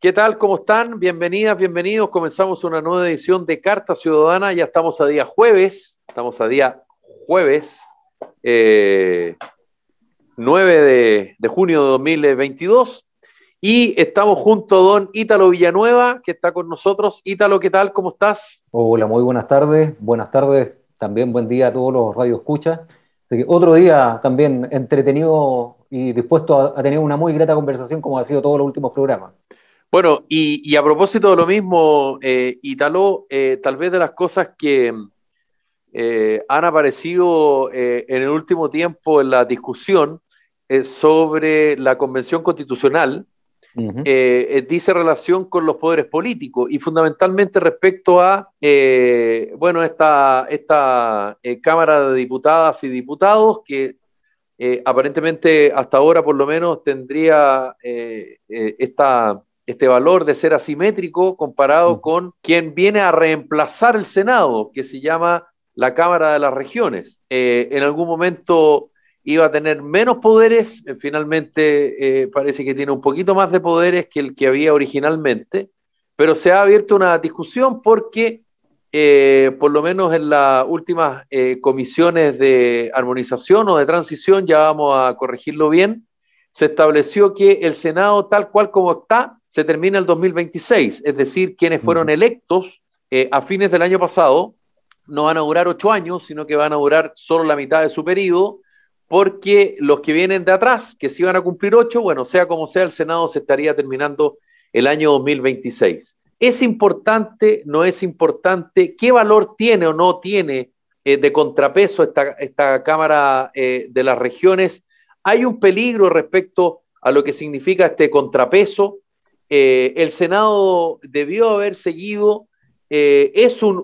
¿Qué tal? ¿Cómo están? Bienvenidas, bienvenidos. Comenzamos una nueva edición de Carta Ciudadana. Ya estamos a día jueves. Estamos a día jueves, 9 de junio de 2022. Y estamos junto a don Ítalo Villanueva, que está con nosotros. Ítalo, ¿qué tal? ¿Cómo estás? Hola, muy buenas tardes. Buenas tardes, también buen día a todos los radioescuchas. Así que otro día también entretenido y dispuesto a tener una muy grata conversación como ha sido todos los últimos programas. Bueno, y a propósito de lo mismo, Ítalo, tal vez de las cosas que han aparecido en el último tiempo en la discusión sobre la Convención Constitucional, Ujú. dice relación con los poderes políticos y fundamentalmente respecto a, bueno, esta Cámara de Diputadas y Diputados que aparentemente hasta ahora por lo menos tendría este valor de ser asimétrico comparado Ujú. con quien viene a reemplazar el Senado, que se llama la Cámara de las Regiones. En algún momento iba a tener menos poderes, finalmente parece que tiene un poquito más de poderes que el que había originalmente, pero se ha abierto una discusión porque por lo menos en las últimas comisiones de armonización o de transición, ya vamos a corregirlo bien, se estableció que el Senado tal cual como está se termina el 2026, es decir, quienes fueron Ujú. electos a fines del año pasado no van a durar 8 años, sino que van a durar solo la mitad de su periodo, porque los que vienen de atrás, que sí van a cumplir 8, bueno, sea como sea, el Senado se estaría terminando el año 2026. ¿Es importante? ¿No es importante? ¿Qué valor tiene o no tiene de contrapeso esta Cámara de las Regiones? ¿Hay un peligro respecto a lo que significa este contrapeso? El Senado debió haber seguido, es un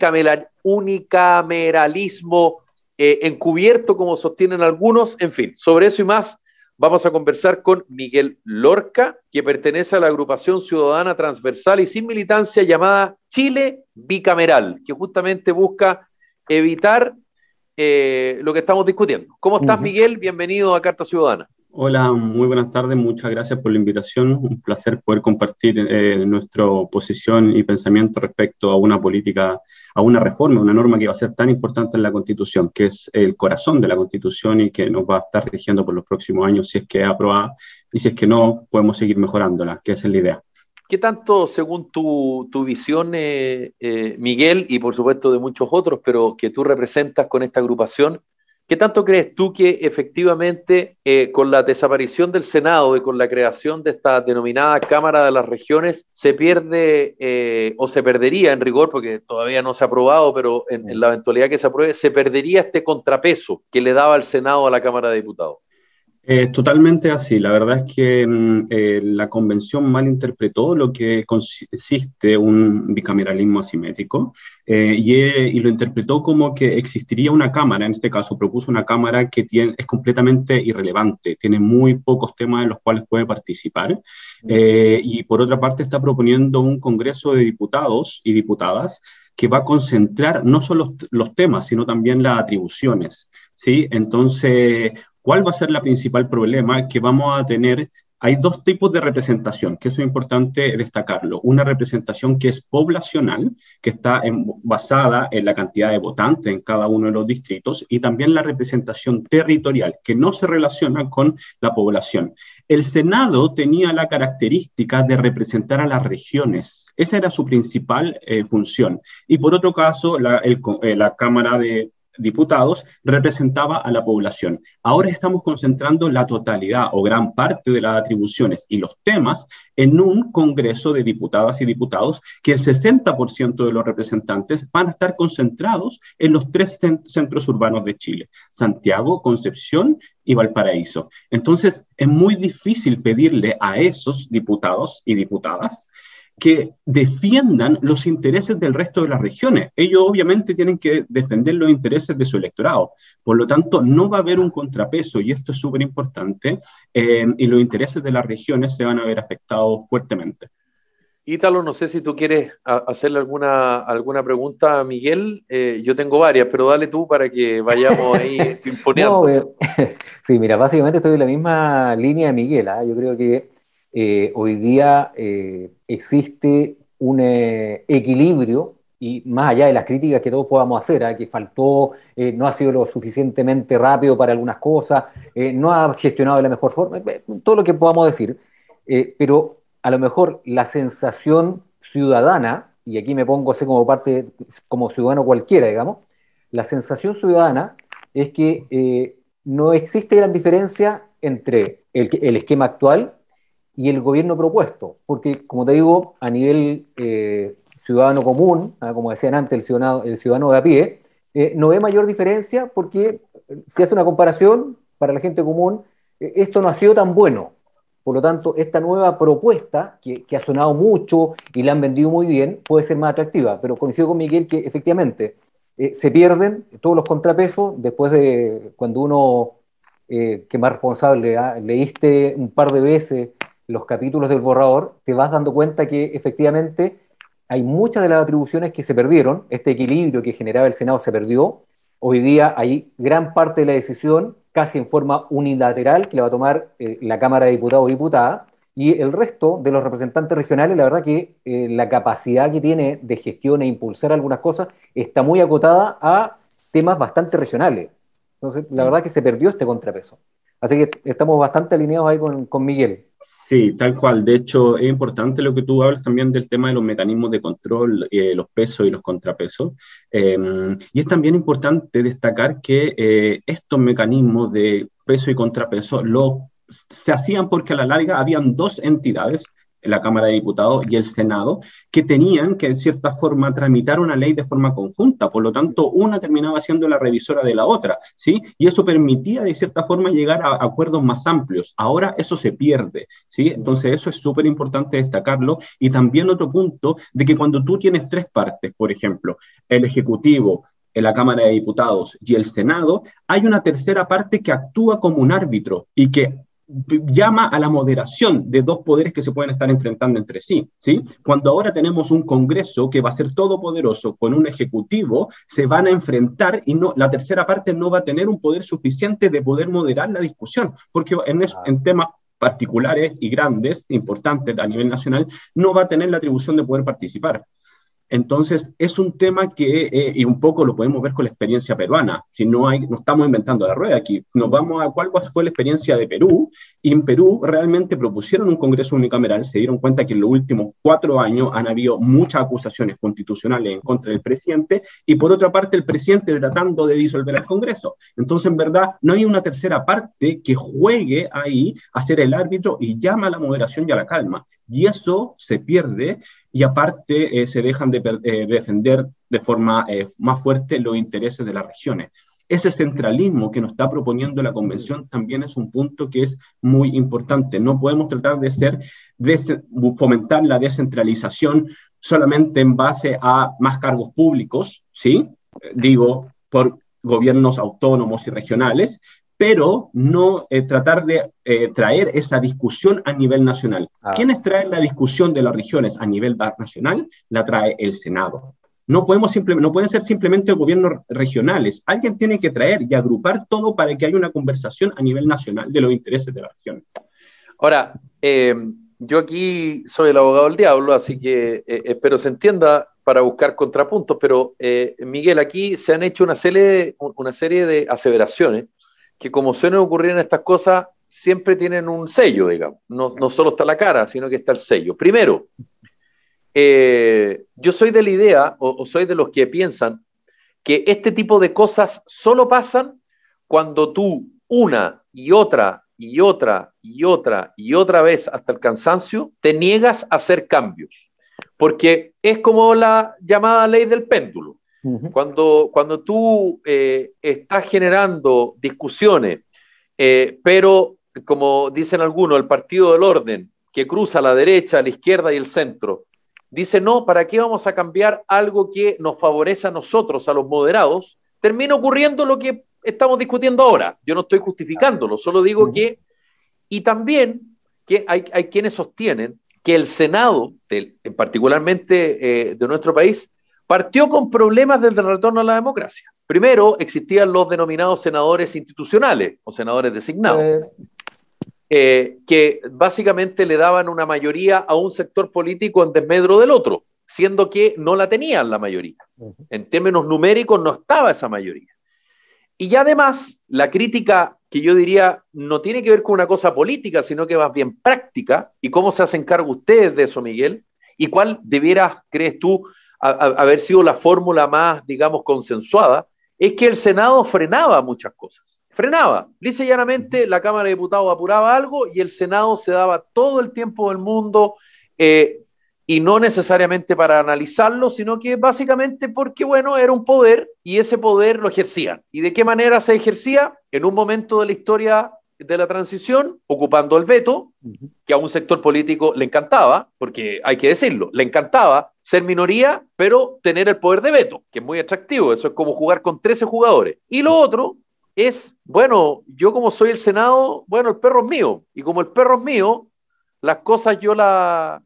unicameralismo encubierto, como sostienen algunos. En fin, sobre eso y más vamos a conversar con Miguel Lorca, que pertenece a la agrupación ciudadana transversal y sin militancia llamada Chile Bicameral, que justamente busca evitar lo que estamos discutiendo. ¿Cómo estás, Ujú. Miguel? Bienvenido a Carta Ciudadana. Hola, muy buenas tardes, muchas gracias por la invitación. Un placer poder compartir nuestra posición y pensamiento respecto a una política, a una reforma, una norma que va a ser tan importante en la Constitución, que es el corazón de la Constitución y que nos va a estar rigiendo por los próximos años si es que es aprobada y si es que no, podemos seguir mejorándola, que esa es la idea. ¿Qué tanto, según tu visión, Miguel, y por supuesto de muchos otros, pero que tú representas con esta agrupación, qué tanto crees tú que efectivamente con la desaparición del Senado y con la creación de esta denominada Cámara de las Regiones se pierde o se perdería en rigor, porque todavía no se ha aprobado, pero en la eventualidad que se apruebe, se perdería este contrapeso que le daba el Senado a la Cámara de Diputados? Totalmente así. La verdad es que la convención malinterpretó lo que consiste un bicameralismo asimétrico y lo interpretó como que existiría una cámara, en este caso propuso una cámara que es completamente irrelevante, tiene muy pocos temas en los cuales puede participar y por otra parte está proponiendo un Congreso de Diputados y Diputadas que va a concentrar no solo los temas, sino también las atribuciones, ¿sí? Entonces, ¿cuál va a ser el principal problema? Que vamos a tener, hay dos tipos de representación, que eso es importante destacarlo. Una representación que es poblacional, que está basada en la cantidad de votantes en cada uno de los distritos, y también la representación territorial, que no se relaciona con la población. El Senado tenía la característica de representar a las regiones. Esa era su principal función. Y por otro caso, la Cámara de Diputados representaba a la población. Ahora estamos concentrando la totalidad o gran parte de las atribuciones y los temas en un Congreso de Diputadas y Diputados que el 60% de los representantes van a estar concentrados en los tres centros urbanos de Chile: Santiago, Concepción y Valparaíso. Entonces, es muy difícil pedirle a esos diputados y diputadas que defiendan los intereses del resto de las regiones. Ellos obviamente tienen que defender los intereses de su electorado. Por lo tanto, no va a haber un contrapeso, y esto es súper importante, y los intereses de las regiones se van a ver afectados fuertemente. Ítalo, no sé si tú quieres hacerle alguna pregunta a Miguel. Yo tengo varias, pero dale tú para que vayamos ahí No, imponeando. sí, mira, básicamente estoy en la misma línea de Miguel, ¿ah? Yo creo que hoy día existe un equilibrio, y más allá de las críticas que todos podamos hacer, que faltó, no ha sido lo suficientemente rápido para algunas cosas, no ha gestionado de la mejor forma, todo lo que podamos decir, pero a lo mejor la sensación ciudadana, y aquí me pongo así como parte, como ciudadano cualquiera, digamos, la sensación ciudadana es que no existe gran diferencia entre el esquema actual y el gobierno propuesto, porque como te digo, a nivel ciudadano común, como decían antes, el ciudadano de a pie, no ve mayor diferencia porque si hace una comparación para la gente común, esto no ha sido tan bueno. Por lo tanto, esta nueva propuesta, que ha sonado mucho y la han vendido muy bien, puede ser más atractiva, pero coincido con Miguel que efectivamente se pierden todos los contrapesos después de cuando uno, que más responsable, leíste un par de veces los capítulos del borrador, te vas dando cuenta que efectivamente hay muchas de las atribuciones que se perdieron, este equilibrio que generaba el Senado se perdió, hoy día hay gran parte de la decisión casi en forma unilateral que la va a tomar la Cámara de Diputados o Diputadas, y el resto de los representantes regionales, la verdad que la capacidad que tiene de gestión e impulsar algunas cosas está muy acotada a temas bastante regionales. Entonces, la verdad que se perdió este contrapeso. Así que estamos bastante alineados ahí con Miguel. Sí, tal cual. De hecho, es importante lo que tú hablas también del tema de los mecanismos de control, los pesos y los contrapesos. Y es también importante destacar que estos mecanismos de peso y contrapeso se hacían porque a la larga habían dos entidades, la Cámara de Diputados y el Senado, que tenían que, de cierta forma, tramitar una ley de forma conjunta. Por lo tanto, una terminaba siendo la revisora de la otra, ¿sí? Y eso permitía, de cierta forma, llegar a acuerdos más amplios. Ahora eso se pierde, ¿sí? Entonces, eso es súper importante destacarlo. Y también otro punto, de que cuando tú tienes tres partes, por ejemplo, el Ejecutivo, en la Cámara de Diputados y el Senado, hay una tercera parte que actúa como un árbitro y que llama a la moderación de dos poderes que se pueden estar enfrentando entre sí, ¿sí? Cuando ahora tenemos un Congreso que va a ser todopoderoso con un Ejecutivo, se van a enfrentar y no, la tercera parte no va a tener un poder suficiente de poder moderar la discusión, porque en temas particulares y grandes, importantes a nivel nacional, no va a tener la atribución de poder participar. Entonces, es un tema que, y un poco lo podemos ver con la experiencia peruana, si no estamos inventando la rueda aquí, nos vamos a cuál fue la experiencia de Perú, y en Perú realmente propusieron un Congreso unicameral, se dieron cuenta que en los últimos 4 años han habido muchas acusaciones constitucionales en contra del presidente, y por otra parte el presidente tratando de disolver el Congreso. Entonces, en verdad, no hay una tercera parte que juegue ahí a ser el árbitro y llama a la moderación y a la calma, y eso se pierde, y aparte se dejan de defender de forma más fuerte los intereses de las regiones. Ese centralismo que nos está proponiendo la Convención también es un punto que es muy importante. No podemos tratar de fomentar la descentralización solamente en base a más cargos públicos, ¿sí? Digo, por gobiernos autónomos y regionales, pero no tratar de traer esa discusión a nivel nacional. ¿Quiénes traen la discusión de las regiones a nivel nacional? La trae el Senado. No pueden ser simplemente gobiernos regionales. Alguien tiene que traer y agrupar todo para que haya una conversación a nivel nacional de los intereses de la región. Ahora, yo aquí soy el abogado del diablo, así que espero se entienda para buscar contrapuntos, pero Miguel, aquí se han hecho una serie de aseveraciones que, como suelen ocurrir en estas cosas, siempre tienen un sello, digamos. No solo está la cara, sino que está el sello. Primero, yo soy de la idea, o soy de los que piensan, que este tipo de cosas solo pasan cuando tú una y otra y otra y otra y otra vez hasta el cansancio te niegas a hacer cambios. Porque es como la llamada ley del péndulo. Cuando tú estás generando discusiones, pero como dicen algunos, el partido del orden, que cruza la derecha, la izquierda y el centro, dice, no, ¿para qué vamos a cambiar algo que nos favorece a nosotros, a los moderados? Termina ocurriendo lo que estamos discutiendo ahora. Yo no estoy justificándolo, solo digo que, y también que hay quienes sostienen que el Senado, particularmente de nuestro país, partió con problemas desde el retorno a la democracia. Primero, existían los denominados senadores institucionales o senadores designados. que básicamente le daban una mayoría a un sector político en desmedro del otro, siendo que no la tenían la mayoría. En términos numéricos no estaba esa mayoría. Y además, la crítica que yo diría no tiene que ver con una cosa política, sino que más bien práctica, y cómo se hacen cargo ustedes de eso, Miguel, y cuál debiera, crees tú, haber sido la fórmula más, digamos, consensuada, es que el Senado frenaba muchas cosas. Frenaba. Lisa y llanamente, la Cámara de Diputados apuraba algo y el Senado se daba todo el tiempo del mundo, y no necesariamente para analizarlo, sino que básicamente porque, bueno, era un poder y ese poder lo ejercían. ¿Y de qué manera se ejercía? En un momento de la historia de la transición, ocupando el veto, que a un sector político le encantaba, porque hay que decirlo, le encantaba ser minoría, pero tener el poder de veto, que es muy atractivo. Eso es como jugar con 13 jugadores. Y lo otro es, bueno, yo como soy el Senado, bueno, el perro es mío, y como el perro es mío, las cosas yo las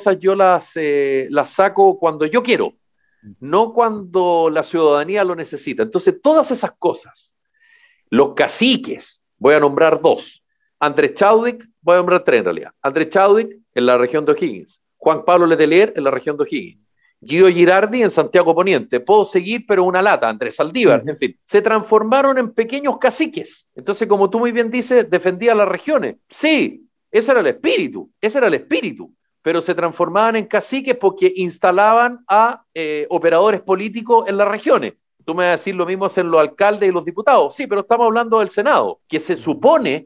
saco cuando yo quiero, no cuando la ciudadanía lo necesita. Entonces, todas esas cosas, los caciques, voy a nombrar dos, Andrés Chadwick, voy a nombrar tres en realidad, Andrés Chadwick en la región de O'Higgins, Juan Pablo Letelier en la región de O'Higgins, Guido Girardi en Santiago Poniente, puedo seguir, pero una lata, Andrés Saldívar, en fin, se transformaron en pequeños caciques. Entonces, como tú muy bien dices, defendía las regiones. Sí, ese era el espíritu, pero se transformaban en caciques porque instalaban a operadores políticos en las regiones. Tú me vas a decir lo mismo hacen los alcaldes y los diputados. Sí, pero estamos hablando del Senado, que se supone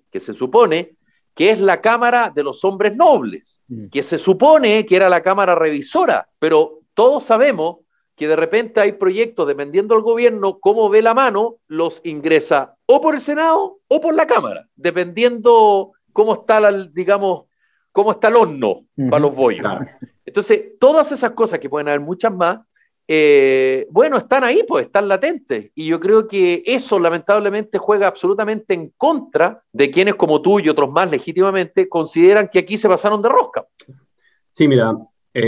que es la Cámara de los hombres nobles, que se supone que era la Cámara revisora, pero todos sabemos que de repente hay proyectos, dependiendo del gobierno, cómo ve la mano, los ingresa o por el Senado o por la Cámara, dependiendo cómo está, digamos, cómo está el horno para los bollos. Claro. Entonces, todas esas cosas, que pueden haber muchas más, bueno, están ahí, pues, están latentes. Y yo creo que eso, lamentablemente, juega absolutamente en contra de quienes, como tú y otros más legítimamente, consideran que aquí se pasaron de rosca. Sí, mira,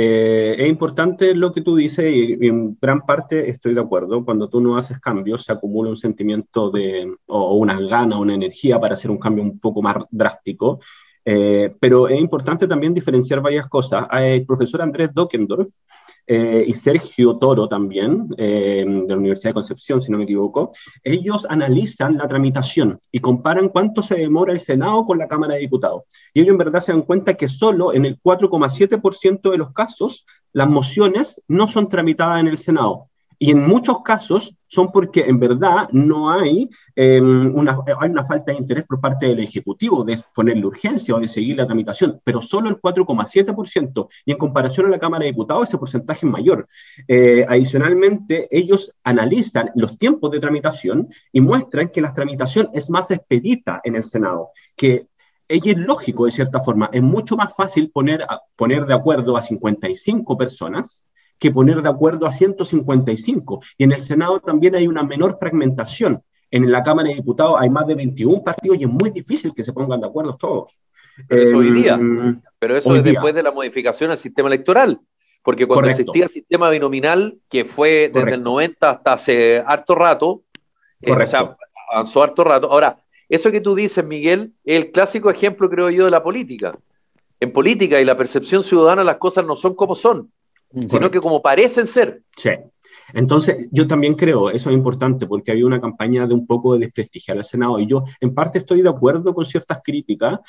es importante lo que tú dices y en gran parte estoy de acuerdo. Cuando tú no haces cambios, se acumula un sentimiento o unas ganas, una energía para hacer un cambio un poco más drástico. Pero es importante también diferenciar varias cosas. El profesor Andrés Dockendorf y Sergio Toro también, de la Universidad de Concepción, si no me equivoco, ellos analizan la tramitación y comparan cuánto se demora el Senado con la Cámara de Diputados. Y ellos en verdad se dan cuenta que solo en el 4,7% de los casos las mociones no son tramitadas en el Senado. Y en muchos casos son porque en verdad no hay, hay una falta de interés por parte del Ejecutivo de ponerle urgencia o de seguir la tramitación, pero solo el 4,7%, y en comparación a la Cámara de Diputados ese porcentaje es mayor. Adicionalmente, ellos analizan los tiempos de tramitación y muestran que la tramitación es más expedita en el Senado, que es lógico de cierta forma, es mucho más fácil poner de acuerdo a 55 personas que poner de acuerdo a 155. Y en el Senado también hay una menor fragmentación. En la Cámara de Diputados hay más de 21 partidos y es muy difícil que se pongan de acuerdo todos. Pero eso hoy día. Pero eso es después de la modificación al sistema electoral. Porque cuando existía el sistema binominal, que fue desde el 90 hasta hace harto rato, o sea, avanzó harto rato. Ahora, eso que tú dices, Miguel, es el clásico ejemplo, creo yo, de la política. En política y la percepción ciudadana, las cosas no son como son, sino que como parecen ser. Sí. Entonces, yo también creo, eso es importante, porque había una campaña de un poco de desprestigiar al Senado, y yo en parte estoy de acuerdo con ciertas críticas,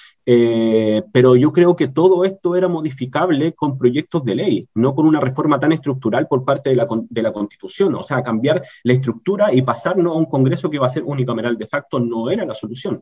pero yo creo que todo esto era modificable con proyectos de ley, no con una reforma tan estructural por parte de la Constitución. O sea, cambiar la estructura y pasarnos a un Congreso que va a ser unicameral de facto no era la solución.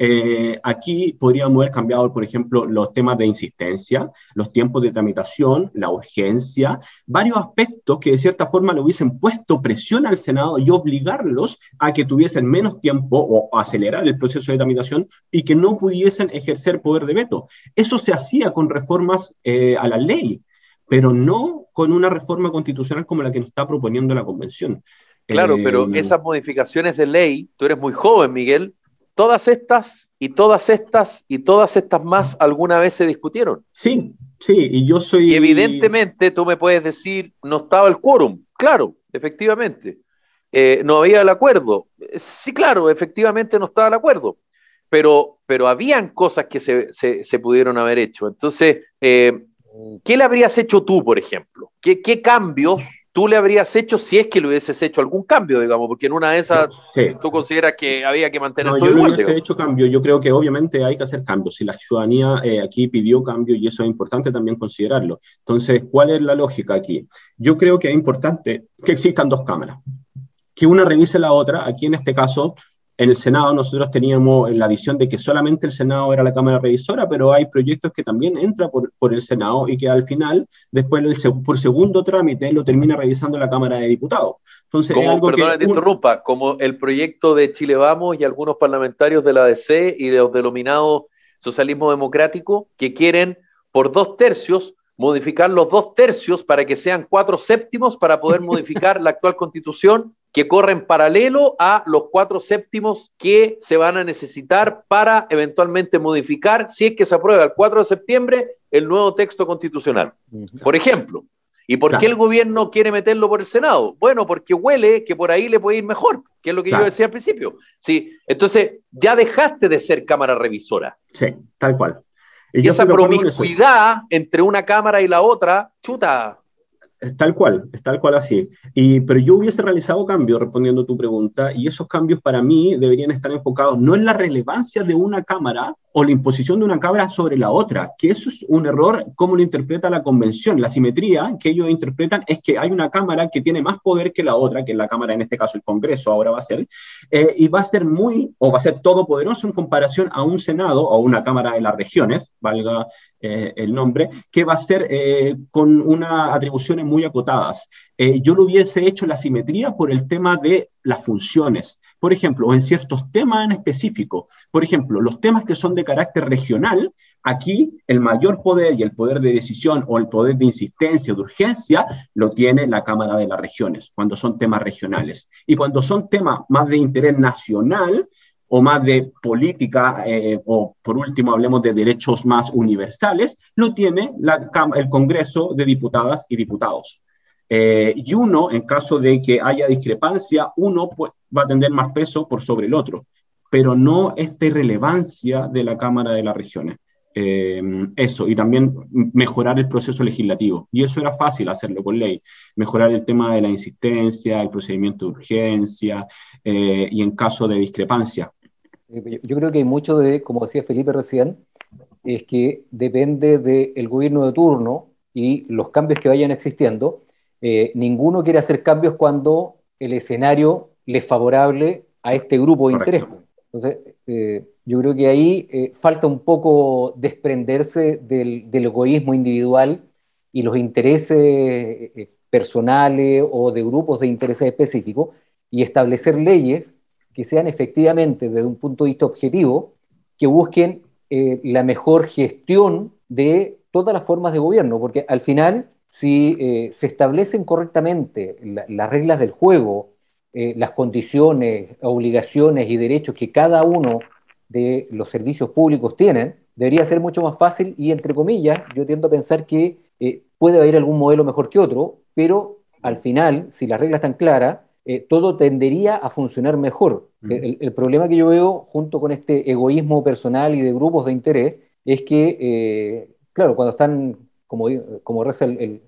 Aquí podríamos haber cambiado, por ejemplo, los temas de insistencia, los tiempos de tramitación, la urgencia, varios aspectos que de cierta forma lo hubiesen puesto presión al Senado y obligarlos a que tuviesen menos tiempo o acelerar el proceso de tramitación y que no pudiesen ejercer poder de veto. Eso se hacía con reformas a la ley, pero no con una reforma constitucional como la que nos está proponiendo la Convención. Claro, pero esas modificaciones de ley, tú eres muy joven, Miguel, todas estas y todas estas y todas estas más alguna vez se discutieron. Sí, sí, y yo soy... Y evidentemente tú me puedes decir, no estaba el quórum. Claro, efectivamente. No había el acuerdo. Sí, claro, efectivamente no estaba el acuerdo. pero habían cosas que se pudieron haber hecho. Entonces, ¿qué le habrías hecho tú, por ejemplo? ¿Qué cambios tú le habrías hecho si es que le hubieses hecho algún cambio, digamos? Porque en una de esas Sí. tú consideras que había que mantener No, todo yo no igual, hubiese digamos. hecho cambio. Yo creo que obviamente hay que hacer cambios. Si la ciudadanía aquí pidió cambio, y eso es importante también considerarlo. Entonces, ¿cuál es la lógica aquí? Yo creo que es importante que existan dos cámaras, que una revise la otra. Aquí en este caso, en el Senado nosotros teníamos la visión de que solamente el Senado era la Cámara Revisora, pero hay proyectos que también entran por el Senado y que al final, después por segundo trámite, lo termina revisando la Cámara de Diputados. Entonces, es algo Perdona que... que te interrumpa, como el proyecto de Chile Vamos y algunos parlamentarios de la ADC y de los denominados socialismo democrático que quieren por 2/3 modificar los 2/3 para que sean 4/7 para poder modificar la actual constitución, que corre en paralelo a los 4/7 que se van a necesitar para eventualmente modificar, si es que se aprueba el 4 de septiembre, el nuevo texto constitucional. Por ejemplo. ¿Y por qué el gobierno quiere meterlo por el Senado? Bueno, porque huele que por ahí le puede ir mejor, que es lo que yo decía al principio. Sí, entonces ya dejaste de ser Cámara Revisora. Sí, tal cual. Y esa promiscuidad entre una Cámara y la otra, chuta. Es tal cual así. Pero yo hubiese realizado cambios, respondiendo a tu pregunta, y esos cambios para mí deberían estar enfocados no en la relevancia de una cámara o la imposición de una cámara sobre la otra, que eso es un error como lo interpreta la convención. La simetría que ellos interpretan es que hay una cámara que tiene más poder que la otra, que es la cámara, en este caso el Congreso ahora va a ser, y va a ser todopoderoso en comparación a un Senado o una Cámara de las Regiones, valga el nombre, que va a ser con unas atribuciones muy acotadas. Yo lo hubiese hecho la simetría por el tema de las funciones, por ejemplo, o en ciertos temas en específico. Por ejemplo, los temas que son de carácter regional, aquí el mayor poder y el poder de decisión o el poder de insistencia o de urgencia lo tiene la Cámara de las Regiones, cuando son temas regionales. Y cuando son temas más de interés nacional, o más de política, o por último hablemos de derechos más universales, lo tiene el Congreso de Diputadas y Diputados. Y uno, en caso de que haya discrepancia, uno pues, va a tener más peso por sobre el otro, pero no esta irrelevancia de la Cámara de las Regiones. Eso, y también mejorar el proceso legislativo, y eso era fácil hacerlo con ley, mejorar el tema de la insistencia, el procedimiento de urgencia, y en caso de discrepancia. Yo creo que hay mucho de, como decía Felipe recién, es que depende del gobierno de turno y los cambios que vayan existiendo. Ninguno quiere hacer cambios cuando el escenario le es favorable a este grupo de interés. Entonces, yo creo que ahí falta un poco desprenderse del egoísmo individual y los intereses personales o de grupos de intereses específicos y establecer leyes que sean efectivamente, desde un punto de vista objetivo, que busquen la mejor gestión de todas las formas de gobierno, porque al final, si se establecen correctamente las reglas del juego, las condiciones, obligaciones y derechos que cada uno de los servicios públicos tienen, debería ser mucho más fácil y, entre comillas, yo tiendo a pensar que puede haber algún modelo mejor que otro, pero al final, si las reglas están claras, todo tendería a funcionar mejor. El problema que yo veo junto con este egoísmo personal y de grupos de interés es que, claro, cuando están, como reza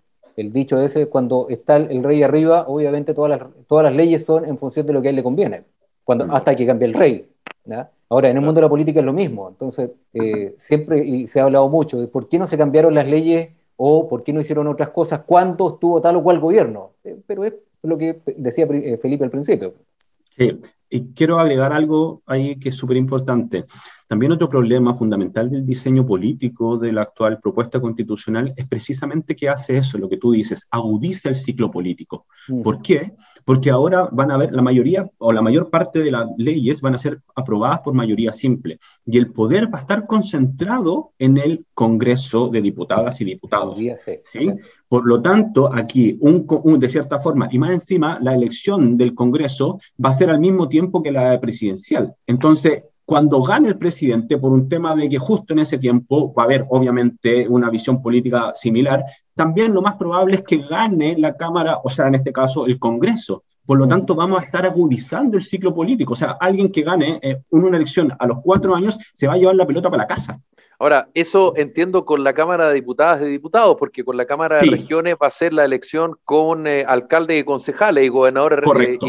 el dicho ese, cuando está el rey arriba, obviamente todas las leyes son en función de lo que a él le conviene, hasta que cambie el rey, ¿ya? Ahora, en el mundo de la política es lo mismo. Entonces, siempre, y se ha hablado mucho de por qué no se cambiaron las leyes o por qué no hicieron otras cosas cuando estuvo tal o cual gobierno. Pero es lo que decía Felipe al principio. Sí, y quiero agregar algo ahí que es súper importante. También otro problema fundamental del diseño político de la actual propuesta constitucional es precisamente que hace eso, lo que tú dices, agudiza el ciclo político. ¿Por qué? Porque ahora van a ver la mayoría o la mayor parte de las leyes van a ser aprobadas por mayoría simple y el poder va a estar concentrado en el Congreso de Diputadas y Diputados. ¿Sí? Por lo tanto, aquí, de cierta forma, y más encima, la elección del Congreso va a ser al mismo tiempo que la presidencial. Entonces, cuando gane el presidente, por un tema de que justo en ese tiempo va a haber obviamente una visión política similar, también lo más probable es que gane la Cámara, o sea, en este caso el Congreso. Por lo tanto, vamos a estar agudizando el ciclo político. O sea, alguien que gane una elección a los 4 años se va a llevar la pelota para la casa. Ahora, eso entiendo con la Cámara de Diputadas y Diputados, porque con la Cámara de Regiones va a ser la elección con alcaldes y concejales y gobernadores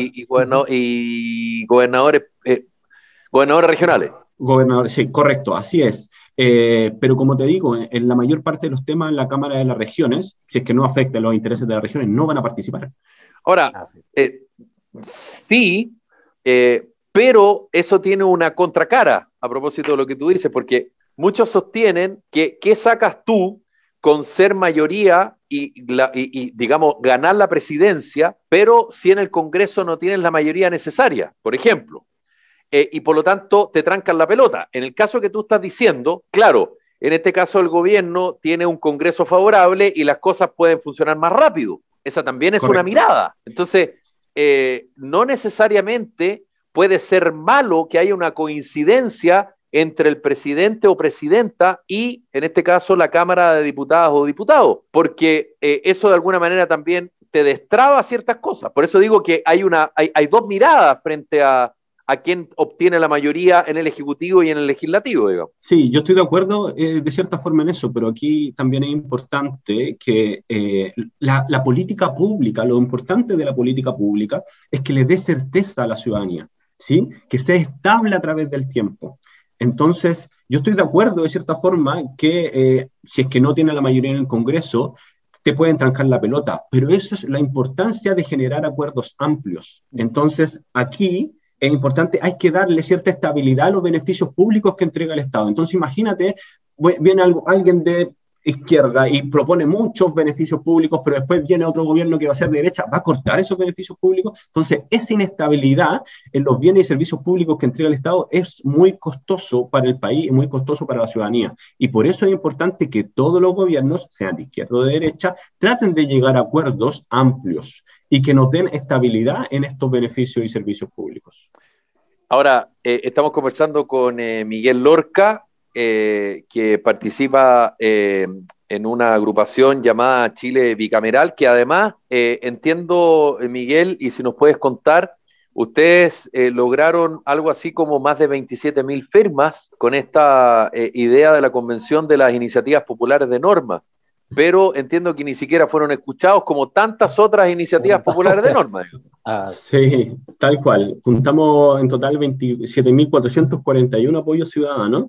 gobernadores regionales. Gobernadores, sí, correcto, así es. Pero como te digo, en la mayor parte de los temas en la Cámara de las Regiones, si es que no afecta los intereses de las regiones, no van a participar. Ahora, sí, pero eso tiene una contracara a propósito de lo que tú dices, porque muchos sostienen que ¿qué sacas tú con ser mayoría y, digamos, ganar la presidencia, pero si en el Congreso no tienes la mayoría necesaria, por ejemplo? Y por lo tanto te trancan la pelota. En el caso que tú estás diciendo, claro, en este caso el gobierno tiene un Congreso favorable y las cosas pueden funcionar más rápido. Esa también es una mirada. Entonces, no necesariamente puede ser malo que haya una coincidencia entre el presidente o presidenta y, en este caso, la Cámara de Diputadas o Diputados, porque eso de alguna manera también te destraba ciertas cosas. Por eso digo que hay dos miradas frente a quién obtiene la mayoría en el Ejecutivo y en el Legislativo, digamos. Sí, yo estoy de acuerdo de cierta forma en eso, pero aquí también es importante que la política pública, lo importante de la política pública es que le dé certeza a la ciudadanía, ¿sí? Que sea estable a través del tiempo. Entonces, yo estoy de acuerdo de cierta forma que si es que no tiene la mayoría en el Congreso, te pueden trancar la pelota, pero esa es la importancia de generar acuerdos amplios. Entonces, aquí es importante, hay que darle cierta estabilidad a los beneficios públicos que entrega el Estado. Entonces, imagínate, viene alguien de izquierda y propone muchos beneficios públicos, pero después viene otro gobierno que va a ser de derecha, va a cortar esos beneficios públicos. Entonces, esa inestabilidad en los bienes y servicios públicos que entrega el Estado es muy costoso para el país y muy costoso para la ciudadanía. Y por eso es importante que todos los gobiernos, sean de izquierda o de derecha, traten de llegar a acuerdos amplios y que nos den estabilidad en estos beneficios y servicios públicos. Ahora, estamos conversando con Miguel Lorca, que participa en una agrupación llamada Chile Bicameral, que además, entiendo, Miguel, y si nos puedes contar, ustedes lograron algo así como más de 27.000 firmas con esta idea de la Convención de las Iniciativas Populares de Norma, pero entiendo que ni siquiera fueron escuchados como tantas otras iniciativas populares de Norma. Sí, tal cual. Juntamos en total 27.441 apoyos ciudadanos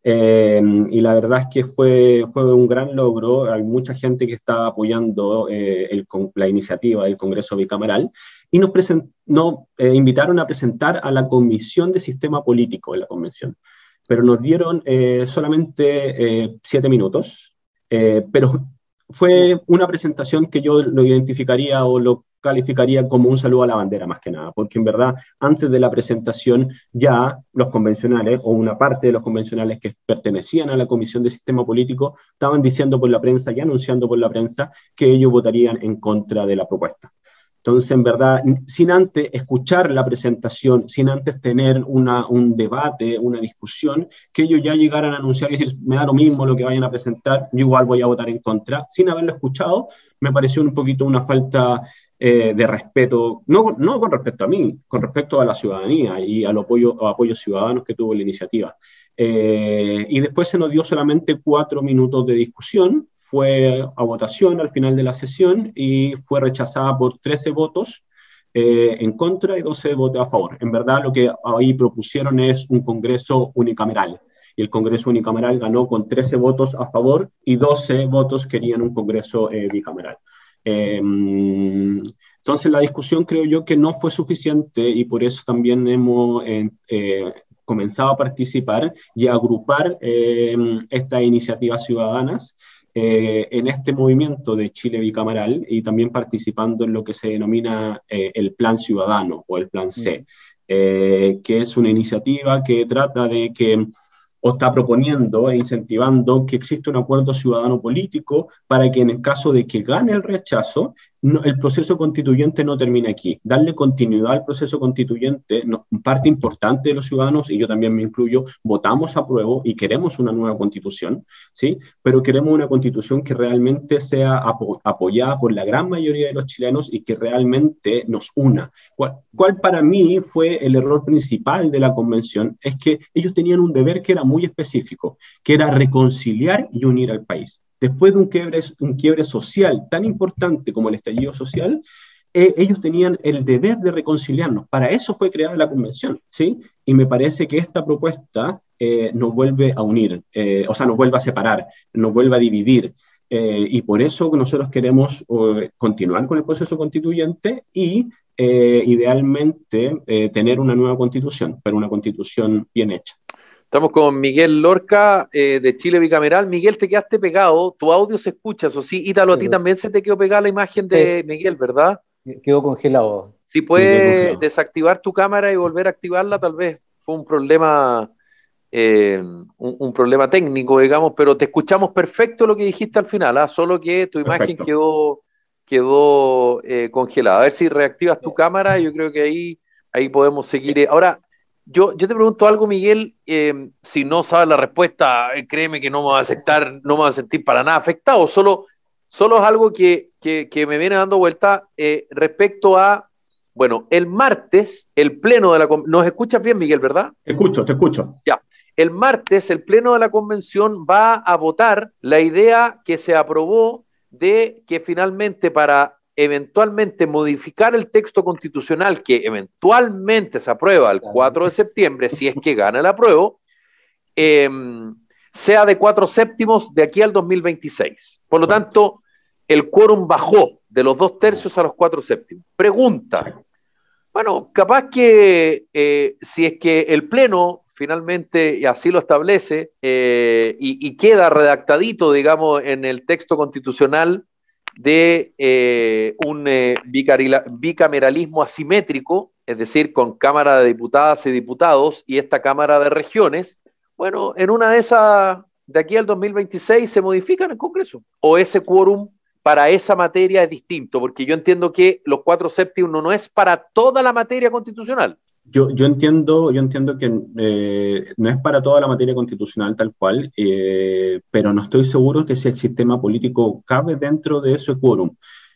y la verdad es que fue un gran logro. Hay mucha gente que está apoyando la iniciativa del Congreso Bicameral y nos invitaron a presentar a la Comisión de Sistema Político de la Convención, pero nos dieron solamente 7 minutos, pero fue una presentación que yo lo identificaría o lo calificaría como un saludo a la bandera más que nada, porque en verdad antes de la presentación ya los convencionales o una parte de los convencionales que pertenecían a la Comisión de Sistema Político estaban diciendo por la prensa y anunciando por la prensa que ellos votarían en contra de la propuesta. Entonces, en verdad, sin antes escuchar la presentación, sin antes tener un debate, una discusión, que ellos ya llegaran a anunciar y decir, me da lo mismo lo que vayan a presentar, yo igual voy a votar en contra, sin haberlo escuchado, me pareció un poquito una falta de respeto, no con respecto a mí, con respecto a la ciudadanía y al apoyos ciudadanos que tuvo la iniciativa. Y después se nos dio solamente 4 minutos de discusión, fue a votación al final de la sesión y fue rechazada por 13 votos en contra y 12 votos a favor. En verdad lo que ahí propusieron es un Congreso unicameral y el Congreso unicameral ganó con 13 votos a favor y 12 votos querían un Congreso bicameral. Entonces la discusión creo yo que no fue suficiente y por eso también hemos comenzado a participar y a agrupar estas iniciativas ciudadanas en este movimiento de Chile Bicameral y también participando en lo que se denomina el Plan Ciudadano o el Plan C, que es una iniciativa que trata de que o está proponiendo e incentivando que exista un acuerdo ciudadano político para que en el caso de que gane el rechazo, el proceso constituyente no termina aquí. Darle continuidad al proceso constituyente, parte importante de los ciudadanos, y yo también me incluyo, votamos a prueba y queremos una nueva constitución, ¿sí? Pero queremos una constitución que realmente sea apoyada por la gran mayoría de los chilenos y que realmente nos una. ¿Cuál para mí fue el error principal de la convención? Es que ellos tenían un deber que era muy específico, que era reconciliar y unir al país. Después de un quiebre social tan importante como el estallido social, ellos tenían el deber de reconciliarnos. Para eso fue creada la convención, ¿sí? Y me parece que esta propuesta nos vuelve a unir, nos vuelve a separar, nos vuelve a dividir. Y por eso nosotros queremos continuar con el proceso constituyente y idealmente tener una nueva constitución, pero una constitución bien hecha. Estamos con Miguel Lorca, de Chile Bicameral. Miguel, te quedaste pegado, tu audio se escucha, eso sí. Ítalo, a ti también se te quedó pegada la imagen de Miguel, ¿verdad? Quedó congelado. Si puedes desactivar tu cámara y volver a activarla, tal vez fue un problema, un problema técnico, digamos, pero te escuchamos perfecto lo que dijiste al final, solo que tu imagen quedó congelada. A ver si reactivas tu cámara, yo creo que ahí podemos seguir. Ahora, yo te pregunto algo, Miguel, si no sabes la respuesta, créeme que no me va a aceptar, no me va a sentir para nada afectado, solo es algo que me viene dando vuelta respecto a, bueno, el martes, el pleno de la convención, ¿nos escuchas bien, Miguel, verdad? Te escucho. Ya, el martes el pleno de la convención va a votar la idea que se aprobó de que finalmente para eventualmente modificar el texto constitucional que eventualmente se aprueba el 4 de septiembre, si es que gana el apruebo, sea de 4/7 de aquí al 2026. Por lo tanto, el quórum bajó de los 2/3 a los 4/7. Pregunta, bueno, capaz que si es que el Pleno finalmente, y así lo establece, y queda redactadito, digamos, en el texto constitucional, de un bicameralismo asimétrico, es decir, con Cámara de Diputadas y Diputados y esta Cámara de Regiones, bueno, en una de esas, de aquí al 2026 se modifica en el Congreso, o ese quórum para esa materia es distinto, porque yo entiendo que los 4/7 no es para toda la materia constitucional. Yo entiendo que no es para toda la materia constitucional tal cual, pero no estoy seguro que si el sistema político cabe dentro de ese quórum.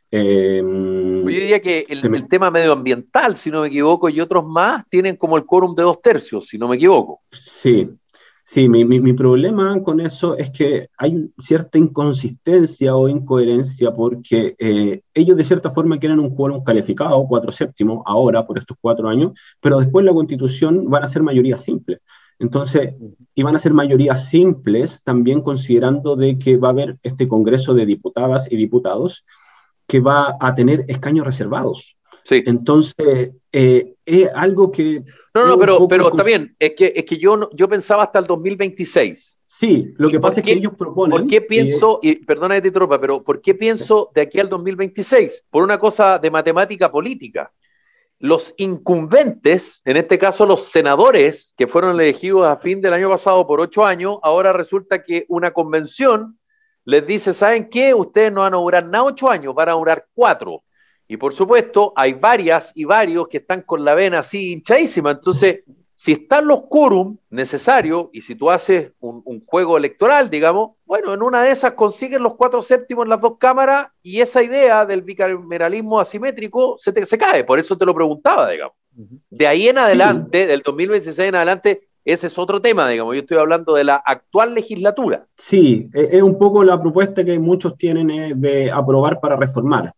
Yo diría que el tema medioambiental, si no me equivoco, y otros más tienen como el quórum de 2/3, si no me equivoco. Sí, mi problema con eso es que hay cierta inconsistencia o incoherencia porque ellos de cierta forma quieren un quórum calificado, 4/7, ahora por estos 4 años, pero después la Constitución van a ser mayoría simple. Entonces, y van a ser mayorías simples también considerando de que va a haber este Congreso de Diputadas y Diputados que va a tener escaños reservados. Sí. Entonces, es algo que... No, pero está bien, es que yo pensaba hasta el 2026. Sí, lo que pasa es que ellos proponen... ¿Por qué pienso, y perdona que te interrumpa, pero ¿por qué pienso de aquí al 2026? Por una cosa de matemática política. Los incumbentes, en este caso los senadores, que fueron elegidos a fin del año pasado por 8 años, ahora resulta que una convención les dice, ¿saben qué? Ustedes no van a durar nada 8 años, van a durar 4. Y por supuesto, hay varias y varios que están con la vena así hinchadísima. Entonces, si están los quórum necesarios, y si tú haces un juego electoral, digamos, bueno, en una de esas consiguen los 4/7 en las dos cámaras, y esa idea del bicameralismo asimétrico se cae. Por eso te lo preguntaba, digamos. De ahí en adelante, del 2026 en adelante, ese es otro tema, digamos. Yo estoy hablando de la actual legislatura. Sí, es un poco la propuesta que muchos tienen de aprobar para reformar.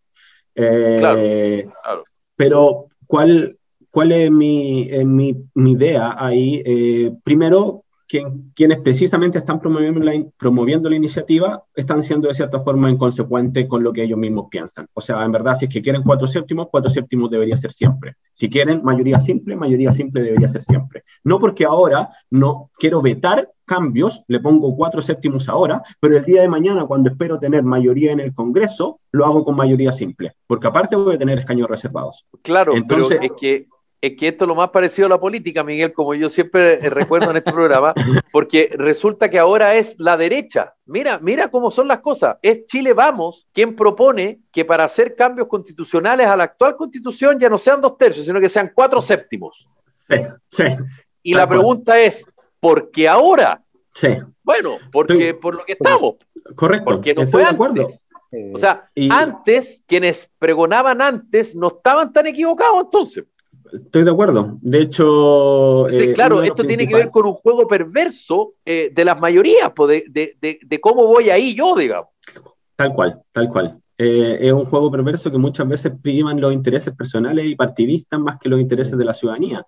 Claro. Pero ¿cuál es mi idea ahí? Primero, quienes precisamente están promoviendo la iniciativa están siendo de cierta forma inconsecuentes con lo que ellos mismos piensan. O sea, en verdad, si es que quieren 4/7 debería ser siempre. Si quieren mayoría simple debería ser siempre. No porque ahora no quiero vetar cambios, le pongo 4/7 ahora, pero el día de mañana, cuando espero tener mayoría en el Congreso, lo hago con mayoría simple, porque aparte voy a tener escaños reservados. Claro, entonces, pero es que Es que esto es lo más parecido a la política, Miguel, como yo siempre recuerdo en este programa, porque resulta que ahora es la derecha. Mira cómo son las cosas. Es Chile Vamos quien propone que para hacer cambios constitucionales a la actual constitución ya no sean 2/3, sino que sean 4/7. Sí, sí. Y la pregunta es, ¿por qué ahora? Sí. Bueno, porque por lo que estamos. Correcto. Porque no Estoy fue de acuerdo. antes. O sea, antes, quienes pregonaban antes no estaban tan equivocados entonces. Estoy de acuerdo. De hecho... claro, esto tiene que ver con un juego perverso de las mayorías, de cómo voy ahí yo, digamos. Tal cual, tal cual. Es un juego perverso que muchas veces priman los intereses personales y partidistas más que los intereses de la ciudadanía.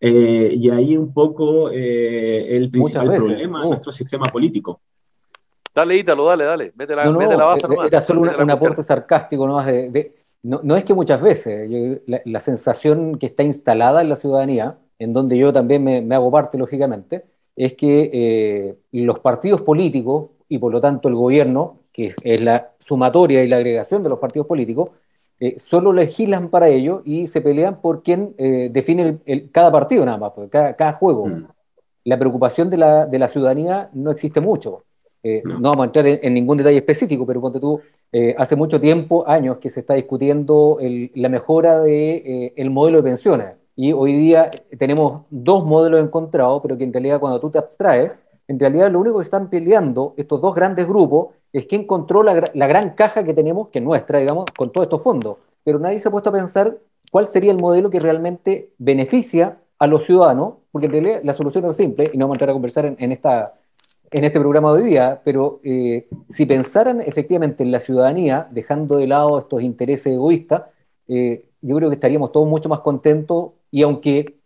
Y ahí un poco el principal problema de nuestro sistema político. Dale, Ítalo, dale. Mete la baza nomás. Era solo un aporte sarcástico nomás no es que muchas veces, la sensación que está instalada en la ciudadanía, en donde yo también me hago parte, lógicamente, es que los partidos políticos, y por lo tanto el gobierno, que es la sumatoria y la agregación de los partidos políticos, solo legislan para ello y se pelean por quién define cada partido nada más, cada juego. La preocupación de la ciudadanía no existe mucho. No vamos a entrar en ningún detalle específico, pero ponte tú, hace mucho tiempo, años, que se está discutiendo la mejora del modelo de pensiones. Y hoy día tenemos dos modelos encontrados, pero que en realidad cuando tú te abstraes, en realidad lo único que están peleando estos dos grandes grupos es quién controla la gran caja que tenemos, que es nuestra, digamos, con todos estos fondos. Pero nadie se ha puesto a pensar cuál sería el modelo que realmente beneficia a los ciudadanos, porque en realidad la solución es simple, y no vamos a entrar a conversar en este programa de hoy día, pero si pensaran efectivamente en la ciudadanía, dejando de lado estos intereses egoístas, yo creo que estaríamos todos mucho más contentos, y aunque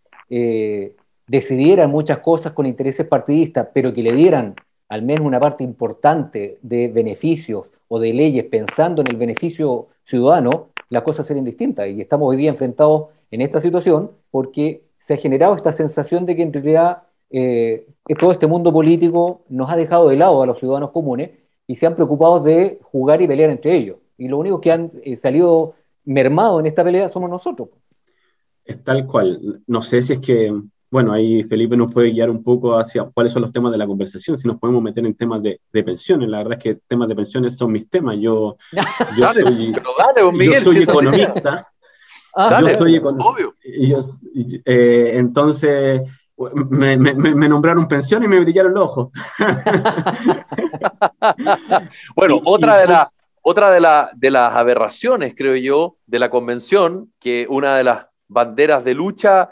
decidieran muchas cosas con intereses partidistas, pero que le dieran al menos una parte importante de beneficios o de leyes pensando en el beneficio ciudadano, las cosas serían distintas. Y estamos hoy día enfrentados en esta situación porque se ha generado esta sensación de que en realidad todo este mundo político nos ha dejado de lado a los ciudadanos comunes y se han preocupado de jugar y pelear entre ellos. Y lo único que han salido mermados en esta pelea somos nosotros. Es tal cual. No sé si es que, bueno, ahí Felipe nos puede guiar un poco hacia cuáles son los temas de la conversación, si nos podemos meter en temas de pensiones. La verdad es que temas de pensiones son mis temas. Yo soy economista. Yo soy economista. Entonces... Me nombraron pensión y me brillaron los ojos. Bueno, otra de las aberraciones, creo yo, de la convención, que una de las banderas de lucha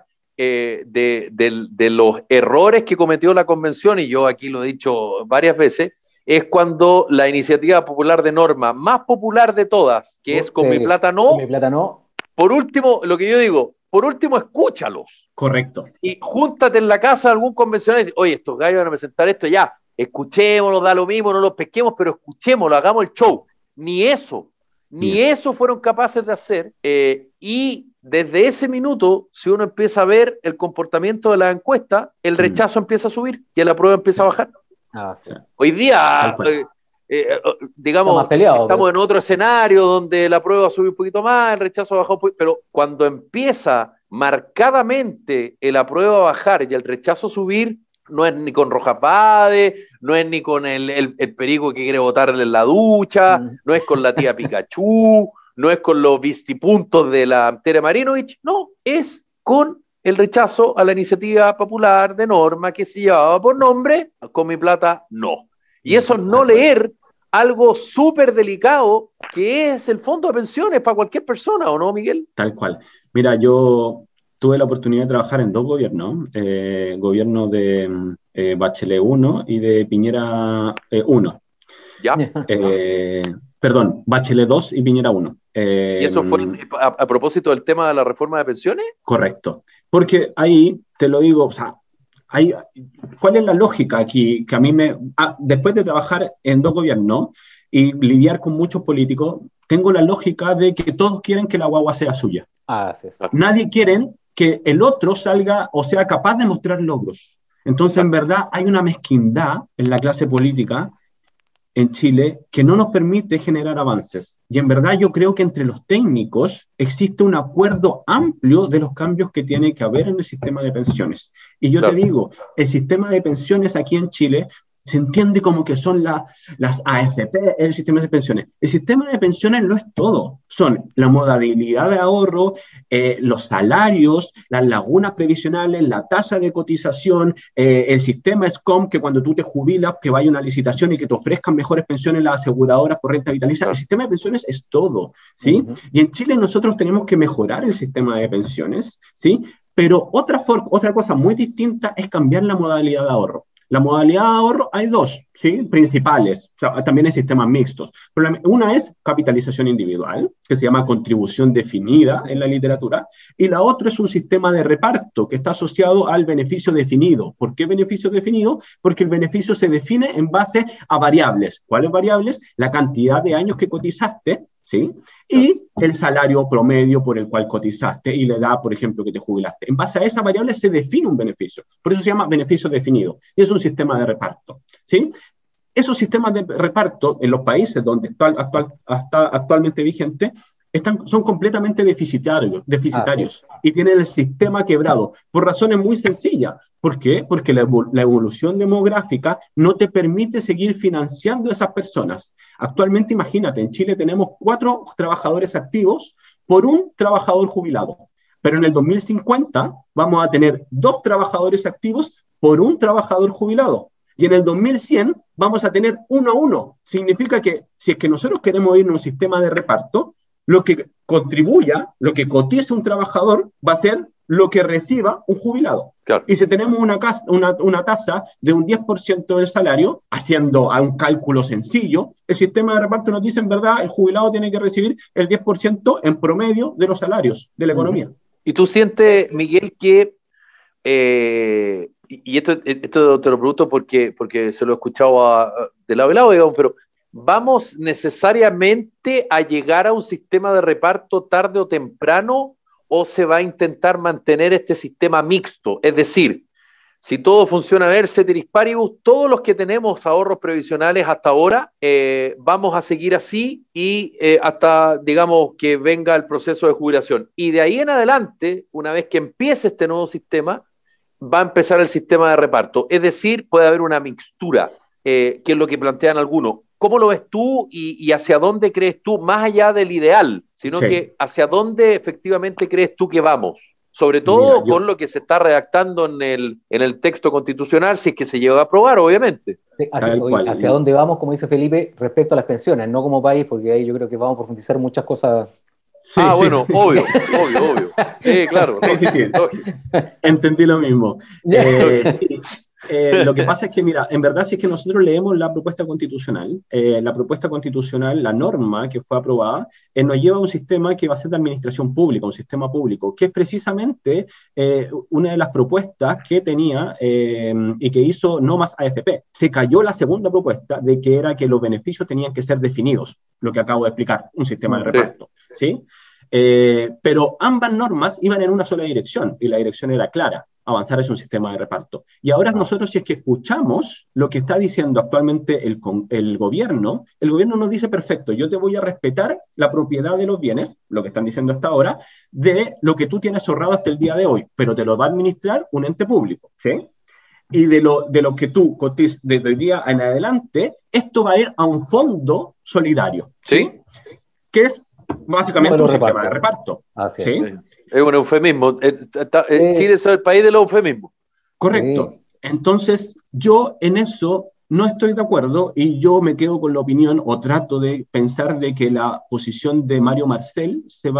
de los errores que cometió la convención, y yo aquí lo he dicho varias veces, es cuando la iniciativa popular de norma más popular de todas, que es Con mi plata no, por último, lo que yo digo, por último, escúchalos. Correcto. Y júntate en la casa de algún convencional y dice, oye, estos gallos van a presentar esto, ya, escuchémoslo, da lo mismo, no los pesquemos, pero escuchémoslo, hagamos el show. Ni eso fueron capaces de hacer. Y desde ese minuto, si uno empieza a ver el comportamiento de la encuesta, el rechazo empieza a subir y la prueba empieza a bajar. Sí. Hoy día... digamos, estamos en otro escenario donde la prueba sube un poquito más, el rechazo bajó un poquito, pero cuando empieza marcadamente el apruebo a bajar y el rechazo a subir, no es ni con Rojas Vade, no es ni con el perico que quiere botarle en la ducha, no es con la tía Pikachu, no es con los vistipuntos de la Tere Marinovich, no, es con el rechazo a la iniciativa popular de norma que se llevaba por nombre Con mi plata no. Y eso es no leer algo súper delicado que es el fondo de pensiones para cualquier persona, ¿o no, Miguel? Tal cual. Mira, yo tuve la oportunidad de trabajar en dos gobiernos, gobierno de Bachelet 1 y de Piñera 1. ¿Ya? Perdón, Bachelet 2 y Piñera 1. ¿Y eso fue a propósito del tema de la reforma de pensiones? Correcto. Porque ahí, te lo digo, o sea, ¿cuál es la lógica aquí? Que a mí después de trabajar en dos gobiernos y lidiar con muchos políticos, tengo la lógica de que todos quieren que la guagua sea suya. Sí. Nadie quiere que el otro salga o sea capaz de mostrar logros. Entonces, en verdad, hay una mezquindad en la clase política en Chile que no nos permite generar avances. Y en verdad yo creo que entre los técnicos existe un acuerdo amplio de los cambios que tiene que haber en el sistema de pensiones. Y yo te digo, el sistema de pensiones aquí en Chile se entiende como que son las AFP, el sistema de pensiones. El sistema de pensiones no es todo. Son la modalidad de ahorro, los salarios, las lagunas previsionales, la tasa de cotización, el sistema SCOM, que cuando tú te jubilas, que vaya a una licitación y que te ofrezcan mejores pensiones las aseguradoras por renta vitalicia. El sistema de pensiones es todo, ¿sí? Y en Chile nosotros tenemos que mejorar el sistema de pensiones, ¿sí? Pero otra cosa muy distinta es cambiar la modalidad de ahorro. La modalidad de ahorro hay dos, ¿sí? Principales, o sea, también hay sistemas mixtos. Pero una es capitalización individual, que se llama contribución definida en la literatura, y la otra es un sistema de reparto que está asociado al beneficio definido. ¿Por qué beneficio definido? Porque el beneficio se define en base a variables. ¿Cuáles variables? La cantidad de años que cotizaste, ¿sí? Y el salario promedio por el cual cotizaste y la edad, por ejemplo, que te jubilaste. En base a esa variable se define un beneficio. Por eso se llama beneficio definido. Y es un sistema de reparto, ¿sí? Esos sistemas de reparto en los países donde está actualmente vigente son completamente deficitarios y tienen el sistema quebrado por razones muy sencillas. ¿Por qué? Porque la evolución demográfica no te permite seguir financiando a esas personas. Actualmente, imagínate, en Chile tenemos 4 trabajadores activos por un trabajador jubilado, pero en el 2050 vamos a tener 2 trabajadores activos por un trabajador jubilado. Y en el 2100 vamos a tener 1 a 1. Significa que si es que nosotros queremos ir a un sistema de reparto, lo que contribuya, lo que cotice un trabajador, va a ser lo que reciba un jubilado. Claro. Y si tenemos una tasa de un 10% del salario, haciendo un cálculo sencillo, el sistema de reparto nos dice, en verdad, el jubilado tiene que recibir el 10% en promedio de los salarios de la economía. ¿Y tú sientes, Miguel, que, y esto te lo pregunto porque se lo he escuchado de lado a lado, digamos, pero ¿vamos necesariamente a llegar a un sistema de reparto tarde o temprano o se va a intentar mantener este sistema mixto? Es decir, si todo funciona a ver, ceteris paribus, todos los que tenemos ahorros previsionales hasta ahora, vamos a seguir así y hasta, digamos, que venga el proceso de jubilación. Y de ahí en adelante, una vez que empiece este nuevo sistema, va a empezar el sistema de reparto. Es decir, puede haber una mixtura, que es lo que plantean algunos. ¿Cómo lo ves tú y hacia dónde crees tú, más allá del ideal, sino que hacia dónde efectivamente crees tú que vamos? Sobre todo con lo que se está redactando en el texto constitucional, si es que se llega a aprobar, obviamente. Hacia dónde vamos, como dice Felipe, respecto a las pensiones, no como país, porque ahí yo creo que vamos a profundizar muchas cosas. Bueno, obvio. Claro. Sí. Entendí lo mismo. Lo que pasa es que, mira, en verdad, si es que nosotros leemos la propuesta constitucional, la norma que fue aprobada, nos lleva a un sistema que va a ser de administración pública, un sistema público, que es precisamente una de las propuestas que tenía y que hizo No Más AFP. Se cayó la segunda propuesta de que era que los beneficios tenían que ser definidos, lo que acabo de explicar, un sistema de reparto, ¿sí? Pero ambas normas iban en una sola dirección, y la dirección era clara: avanzar hacia un sistema de reparto. Y ahora nosotros, si es que escuchamos lo que está diciendo actualmente el gobierno nos dice, perfecto, yo te voy a respetar la propiedad de los bienes, lo que están diciendo hasta ahora, de lo que tú tienes ahorrado hasta el día de hoy, pero te lo va a administrar un ente público, ¿sí? Y de lo que tú cotices desde el día en adelante, esto va a ir a un fondo solidario, ¿sí? Que es básicamente un sistema de reparto. Así ¿sí? es. Es un eufemismo. Chile es el país del eufemismo. Correcto. Sí. Entonces, yo en eso no estoy de acuerdo y yo me quedo con la opinión o trato de pensar de que la posición de Mario Marcel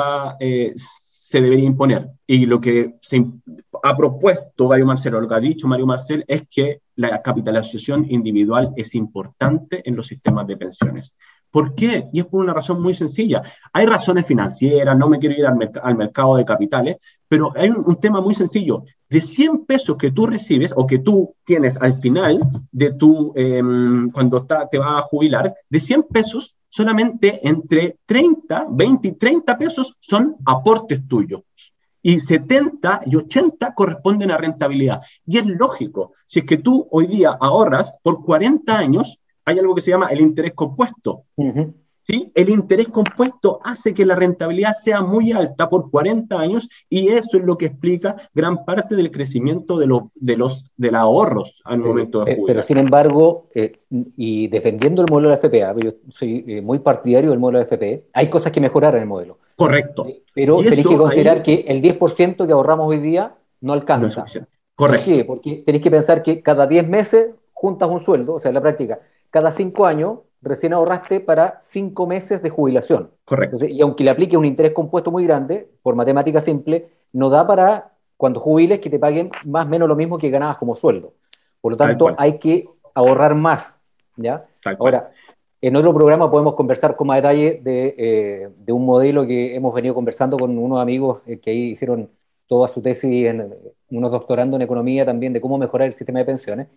se debería imponer. Y lo que ha propuesto Mario Marcel, o lo que ha dicho Mario Marcel, es que la capitalización individual es importante en los sistemas de pensiones. ¿Por qué? Y es por una razón muy sencilla. Hay razones financieras, no me quiero ir al mercado de capitales, pero hay un tema muy sencillo. De 100 pesos que tú recibes o que tú tienes al final de tu, cuando te vas a jubilar, de 100 pesos, solamente entre 20 y 30 pesos son aportes tuyos. Y 70 y 80 corresponden a rentabilidad. Y es lógico, si es que tú hoy día ahorras por 40 años, hay algo que se llama el interés compuesto. ¿Sí? El interés compuesto hace que la rentabilidad sea muy alta por 40 años y eso es lo que explica gran parte del crecimiento de los ahorros al momento de jubilar. Pero sin embargo, y defendiendo el modelo de FP, yo soy muy partidario del modelo de FP, hay cosas que mejorar en el modelo. Correcto. Pero Y tenéis eso que considerar ahí que el 10% que ahorramos hoy día no no es alcanza. suficiente. ¿Por Correcto. qué? Porque tenéis que pensar que cada 10 meses juntas un sueldo, o sea, en la práctica, cada 5 años recién ahorraste para 5 meses de jubilación. Correcto. Entonces, y aunque le aplique un interés compuesto muy grande, por matemática simple, no da para, cuando jubiles, que te paguen más o menos lo mismo que ganabas como sueldo. Por lo Tal tanto, cual. hay que ahorrar más, ¿ya? Tal cual. Ahora, en otro programa podemos conversar con más detalle de un modelo que hemos venido conversando con unos amigos que ahí hicieron toda su tesis, unos doctorando en economía también, de cómo mejorar el sistema de pensiones,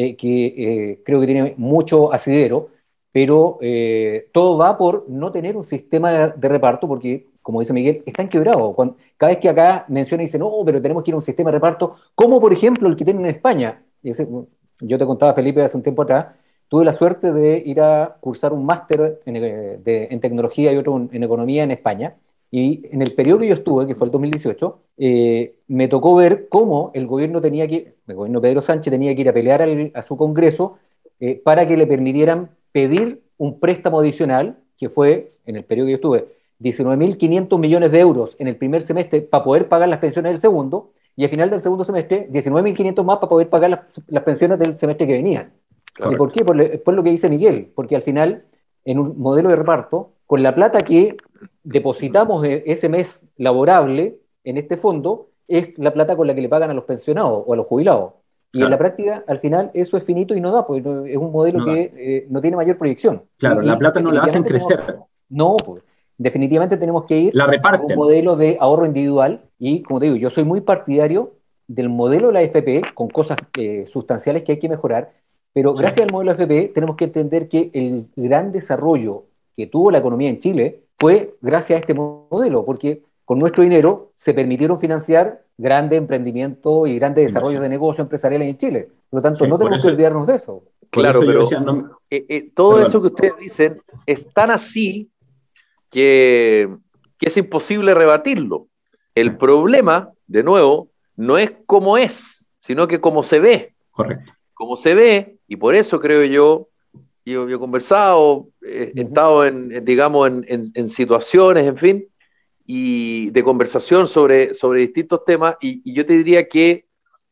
creo que tiene mucho asidero, pero todo va por no tener un sistema de reparto, porque, como dice Miguel, están quebrados. Cada vez que acá menciona y dice, no, pero tenemos que ir a un sistema de reparto, como por ejemplo el que tienen en España. Yo te contaba, Felipe, hace un tiempo atrás, tuve la suerte de ir a cursar un máster en tecnología y otro en economía en España. Y en el periodo que yo estuve, que fue el 2018, me tocó ver cómo el gobierno de Pedro Sánchez tenía que ir a pelear a su Congreso para que le permitieran pedir un préstamo adicional, que fue, en el periodo que yo estuve, 19.500 millones de euros en el primer semestre para poder pagar las pensiones del segundo, y al final del segundo semestre, 19.500 más para poder pagar las pensiones del semestre que venían. Correcto. ¿Y por qué? Por lo que dice Miguel, porque al final, en un modelo de reparto, con la plata que depositamos ese mes laborable en este fondo, es la plata con la que le pagan a los pensionados o a los jubilados. Y Claro. en la práctica, al final, eso es finito y no da, porque es un modelo No da. que no tiene mayor proyección. Claro, la plata no la hacen definitivamente crecer, no, pues, definitivamente tenemos que ir la a un reparten. modelo de ahorro individual y, como te digo, yo soy muy partidario del modelo de la FP con cosas sustanciales que hay que mejorar, pero Sí. gracias al modelo FP tenemos que entender que el gran desarrollo que tuvo la economía en Chile fue gracias a este modelo, porque con nuestro dinero se permitieron financiar grandes emprendimientos y grandes desarrollos de negocios empresariales en Chile. Por lo tanto, Sí, no por tenemos que eso- olvidarnos de eso. Por Claro, eso yo pero decía, no, todo perdón. eso que ustedes dicen es tan así que es imposible rebatirlo. El problema, de nuevo, no es cómo es, sino que cómo se ve. Correcto. Como se ve, y por eso creo yo he conversado, he estado digamos, en situaciones, en fin, y de conversación sobre distintos temas, y yo te diría que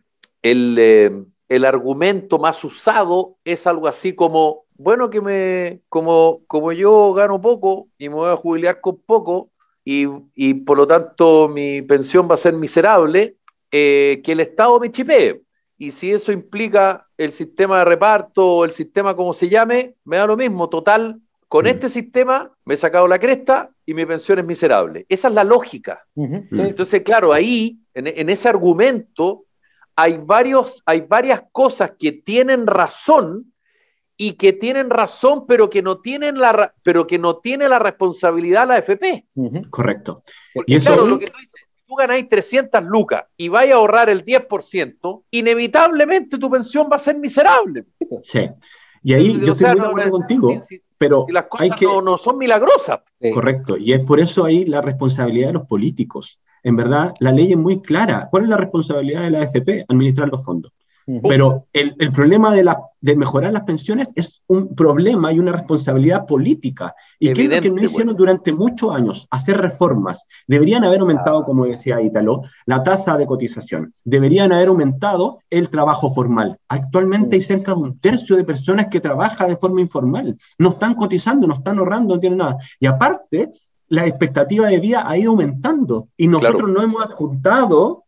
el argumento más usado es algo así como, bueno, como yo gano poco y me voy a jubilar con poco, y por lo tanto mi pensión va a ser miserable, que el Estado me chipee. Y si eso implica el sistema de reparto o el sistema como se llame, me da lo mismo. Total, con este sistema me he sacado la cresta y mi pensión es miserable. Esa es la lógica. Sí. Entonces, claro, ahí, en ese argumento, hay varias cosas que tienen razón y que tienen razón, pero que no tiene la responsabilidad la AFP. Correcto. Porque Y eso, claro, lo que tú dices, tú ganáis 300 lucas y vais a ahorrar el 10%, inevitablemente tu pensión va a ser miserable. sí. Y ahí yo O estoy sea, muy de acuerdo contigo, pero si las hay cosas que... no son milagrosas. Correcto, y es por eso ahí la responsabilidad de los políticos. En verdad, la ley es muy clara. ¿Cuál es la responsabilidad de la AFP? Administrar los fondos. Pero el problema de mejorar las pensiones es un problema y una responsabilidad política. ¿Y qué es lo que no hicieron durante muchos años? Hacer reformas. Deberían haber aumentado, como decía Ítalo, la tasa de cotización. Deberían haber aumentado el trabajo formal. Actualmente hay cerca de 1/3 de personas que trabajan de forma informal. No están cotizando, no están ahorrando, no tienen nada. Y aparte, la expectativa de vida ha ido aumentando y nosotros no hemos ajustado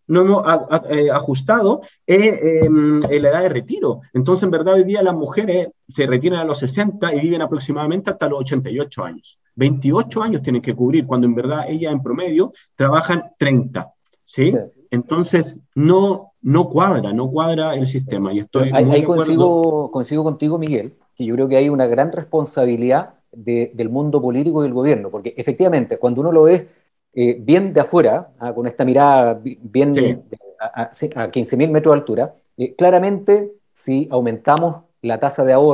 la edad de retiro. Entonces, en verdad, hoy día las mujeres se retiran a los 60 y viven aproximadamente hasta los 88 años. 28 años tienen que cubrir, cuando en verdad ellas en promedio trabajan 30. ¿Sí? Entonces, no cuadra el sistema. Y estoy muy de acuerdo. Coincido contigo, Miguel, que yo creo que hay una gran responsabilidad del mundo político y del gobierno, porque efectivamente, cuando uno lo ve bien de afuera, con esta mirada bien a 15.000 metros de altura, claramente si aumentamos la tasa de ahorro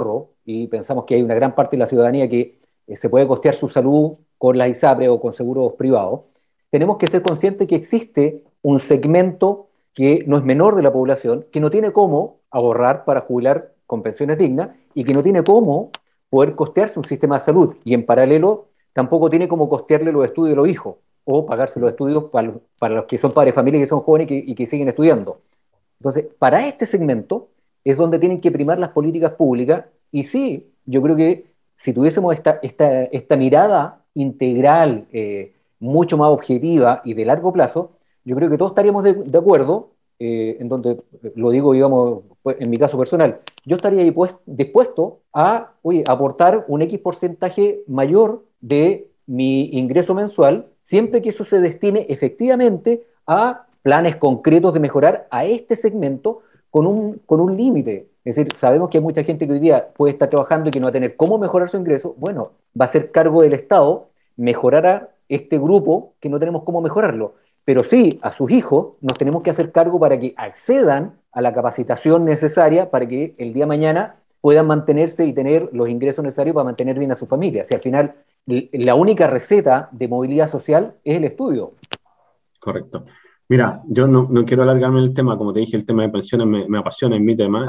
y pensamos que hay una gran parte de la ciudadanía que se puede costear su salud con las ISAPRE o con seguros privados, tenemos que ser conscientes que existe un segmento que no es menor de la población, que no tiene cómo ahorrar para jubilar con pensiones dignas y que no tiene cómo poder costearse un sistema de salud, y en paralelo tampoco tiene cómo costearle los estudios de los hijos o pagarse los estudios para los que son padres de familia, que son jóvenes y que siguen estudiando. Entonces, para este segmento es donde tienen que primar las políticas públicas, y sí, yo creo que si tuviésemos esta mirada integral, mucho más objetiva y de largo plazo, yo creo que todos estaríamos de acuerdo, en donde, lo digo, digamos, en mi caso personal, yo estaría dispuesto a, oye, aportar un X porcentaje mayor de mi ingreso mensual, siempre que eso se destine efectivamente a planes concretos de mejorar a este segmento con un límite. Es decir, sabemos que hay mucha gente que hoy día puede estar trabajando y que no va a tener cómo mejorar su ingreso. Bueno, va a ser cargo del Estado mejorar a este grupo que no tenemos cómo mejorarlo. Pero sí, a sus hijos nos tenemos que hacer cargo para que accedan a la capacitación necesaria para que el día de mañana puedan mantenerse y tener los ingresos necesarios para mantener bien a su familia. Si al final la única receta de movilidad social es el estudio. Correcto. Mira, yo no quiero alargarme en el tema, como te dije, el tema de pensiones me apasiona, es mi tema.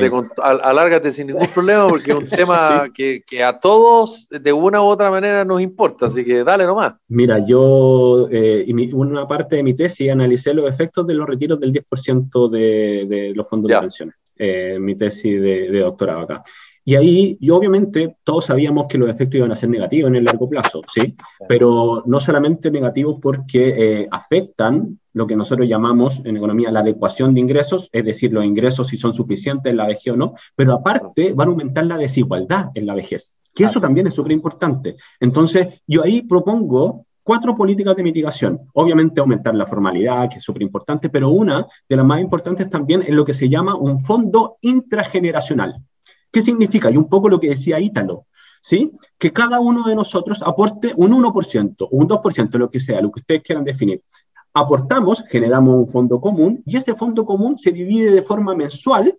Alárgate sin ningún problema, porque es un tema sí, que a todos de una u otra manera nos importa, así que dale nomás. Mira, yo, una parte de mi tesis analicé los efectos de los retiros del 10% de los fondos de pensiones, mi tesis de doctorado acá. Y ahí, obviamente, todos sabíamos que los efectos iban a ser negativos en el largo plazo, ¿sí? Pero no solamente negativos porque afectan lo que nosotros llamamos en economía la adecuación de ingresos, es decir, los ingresos si son suficientes en la vejez o no, pero aparte van a aumentar la desigualdad en la vejez, que eso también es súper importante. Entonces, yo ahí propongo 4 políticas de mitigación. Obviamente aumentar la formalidad, que es súper importante, pero una de las más importantes también es lo que se llama un fondo intrageneracional. ¿Qué significa? Y un poco lo que decía Ítalo, ¿sí? Que cada uno de nosotros aporte un 1% o un 2%, lo que sea, lo que ustedes quieran definir. Aportamos, generamos un fondo común, y ese fondo común se divide de forma mensual,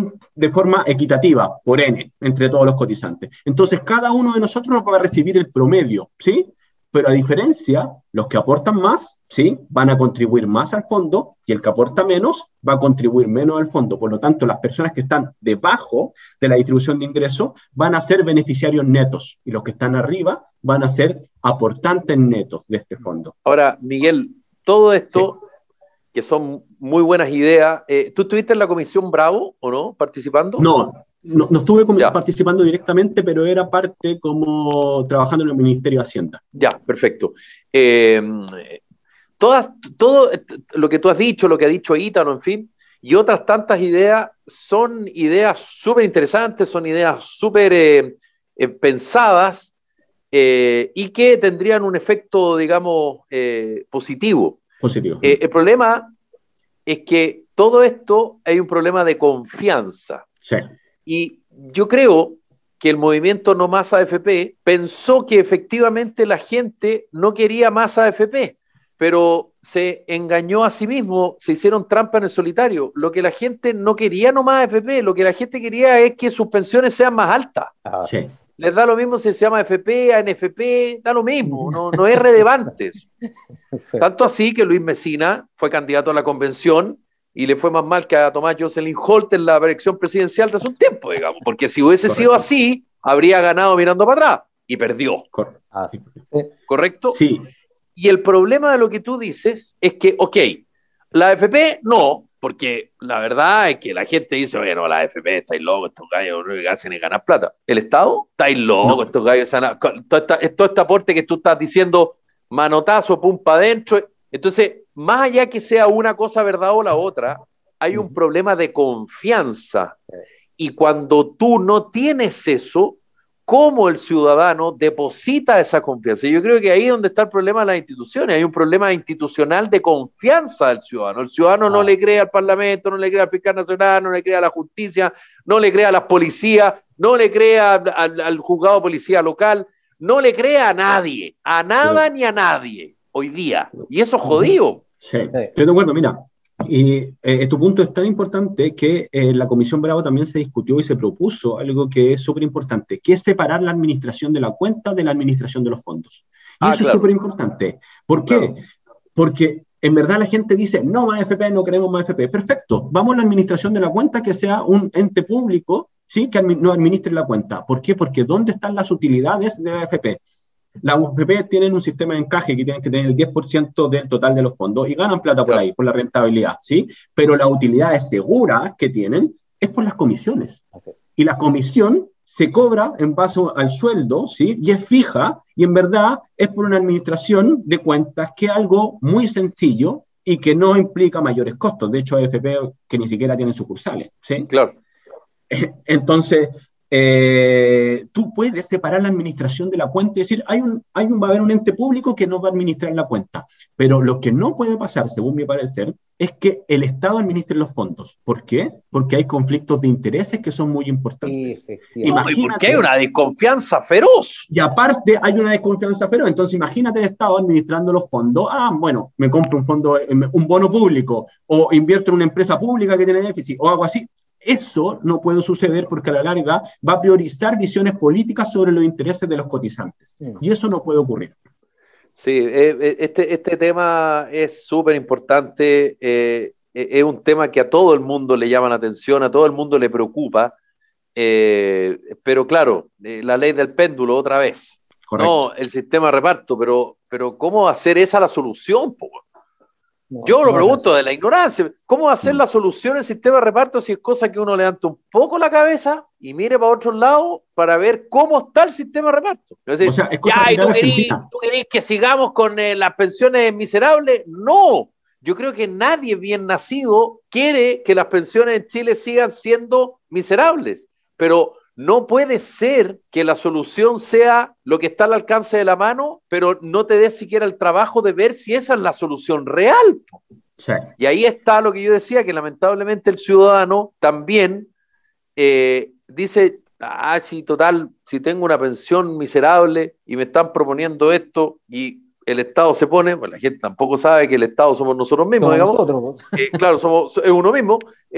de forma equitativa, por N, entre todos los cotizantes. Entonces, cada uno de nosotros va a recibir el promedio, ¿sí? Pero a diferencia, los que aportan más, ¿sí? Van a contribuir más al fondo, y el que aporta menos va a contribuir menos al fondo. Por lo tanto, las personas que están debajo de la distribución de ingresos van a ser beneficiarios netos, y los que están arriba van a ser aportantes netos de este fondo. Ahora, Miguel, todo esto, sí, que son muy buenas ideas, ¿tú estuviste en la Comisión Bravo o no, participando? No estuve participando directamente, pero era parte como trabajando en el Ministerio de Hacienda. Ya, perfecto. Todo lo que tú has dicho, lo que ha dicho Ítalo, en fin, y otras tantas ideas, son ideas súper interesantes, son ideas súper pensadas y que tendrían un efecto, digamos, positivo. El problema es que todo esto hay un problema de confianza. Sí. Y yo creo que el movimiento No Más AFP pensó que efectivamente la gente no quería más AFP, pero se engañó a sí mismo, se hicieron trampa en el solitario. Lo que la gente no quería no más AFP, lo que la gente quería es que sus pensiones sean más altas. Sí. Les da lo mismo si se llama AFP, ANFP, da lo mismo, no es relevante. Sí. Tanto así que Luis Mesina fue candidato a la convención y le fue más mal que a Tomás Jocelyn Holt en la elección presidencial de hace un tiempo, digamos, porque si hubiese sido así, habría ganado mirando para atrás y perdió. ¿Correcto? Sí. Y el problema de lo que tú dices es que, ok, la AFP no, porque la verdad es que la gente dice, bueno, la AFP, estáis locos, estos gallos lo que hacen es ganar plata. ¿El Estado? Estáis locos, estos gallos, todo este aporte que tú estás diciendo, manotazo, pum, para adentro. Entonces, más allá que sea una cosa verdad o la otra, hay un problema de confianza. Y cuando tú no tienes eso, ¿cómo el ciudadano deposita esa confianza? Y yo creo que ahí es donde está el problema de las instituciones. Hay un problema institucional de confianza del ciudadano. El ciudadano no le cree al Parlamento, no le cree al fiscal nacional, no le cree a la justicia, no le cree a las policías, no le cree al juzgado de policía local, no le cree a nadie, a nada ni a nadie hoy día. Y eso es jodido. Sí, estoy de acuerdo. Mira, Tu punto es tan importante que en la Comisión Bravo también se discutió y se propuso algo que es súper importante, que es separar la administración de la cuenta de la administración de los fondos. Y eso es súper importante. ¿Por qué? Porque en verdad la gente dice, no más AFP, no queremos más AFP. Perfecto, vamos a la administración de la cuenta que sea un ente público, ¿sí? Que no administre la cuenta. ¿Por qué? Porque ¿dónde están las utilidades de la AFP? Las AFP tienen un sistema de encaje que tienen que tener el 10% del total de los fondos y ganan plata por ahí, por la rentabilidad, ¿sí? Pero las utilidades seguras que tienen es por las comisiones. Y la comisión se cobra en base al sueldo, ¿sí? Y es fija, y en verdad es por una administración de cuentas que es algo muy sencillo y que no implica mayores costos. De hecho, hay AFP que ni siquiera tienen sucursales, ¿sí? Claro. Entonces, tú puedes separar la administración de la cuenta y decir, va a haber un ente público que no va a administrar la cuenta. Pero lo que no puede pasar, según mi parecer, es que el Estado administre los fondos. ¿Por qué? Porque hay conflictos de intereses que son muy importantes. Imagínate, porque hay una desconfianza feroz. Y aparte hay una desconfianza feroz. Entonces imagínate el Estado administrando los fondos. Bueno, me compro un fondo, un bono público, o invierto en una empresa pública que tiene déficit, o algo así. Eso no puede suceder porque a la larga va a priorizar visiones políticas sobre los intereses de los cotizantes. Y eso no puede ocurrir. Sí, este tema es súper importante. Es un tema que a todo el mundo le llama la atención, a todo el mundo le preocupa. Pero claro, la ley del péndulo otra vez. Correcto. No, el sistema de reparto, pero ¿cómo hacer esa la solución, po? Yo lo pregunto de la ignorancia. ¿Cómo hacer la solución el sistema de reparto si es cosa que uno levanta un poco la cabeza y mire para otro lado para ver cómo está el sistema de reparto? Es decir, o sea, es ¿tú querés que sigamos con las pensiones miserables? No. Yo creo que nadie bien nacido quiere que las pensiones en Chile sigan siendo miserables. Pero no puede ser que la solución sea lo que está al alcance de la mano, pero no te des siquiera el trabajo de ver si esa es la solución real. Sí. Y ahí está lo que yo decía, que lamentablemente el ciudadano también dice, sí, total, si tengo una pensión miserable y me están proponiendo esto y el Estado se pone, pues la gente tampoco sabe que el Estado somos nosotros mismos, digamos. Nosotros. Claro, es uno mismo.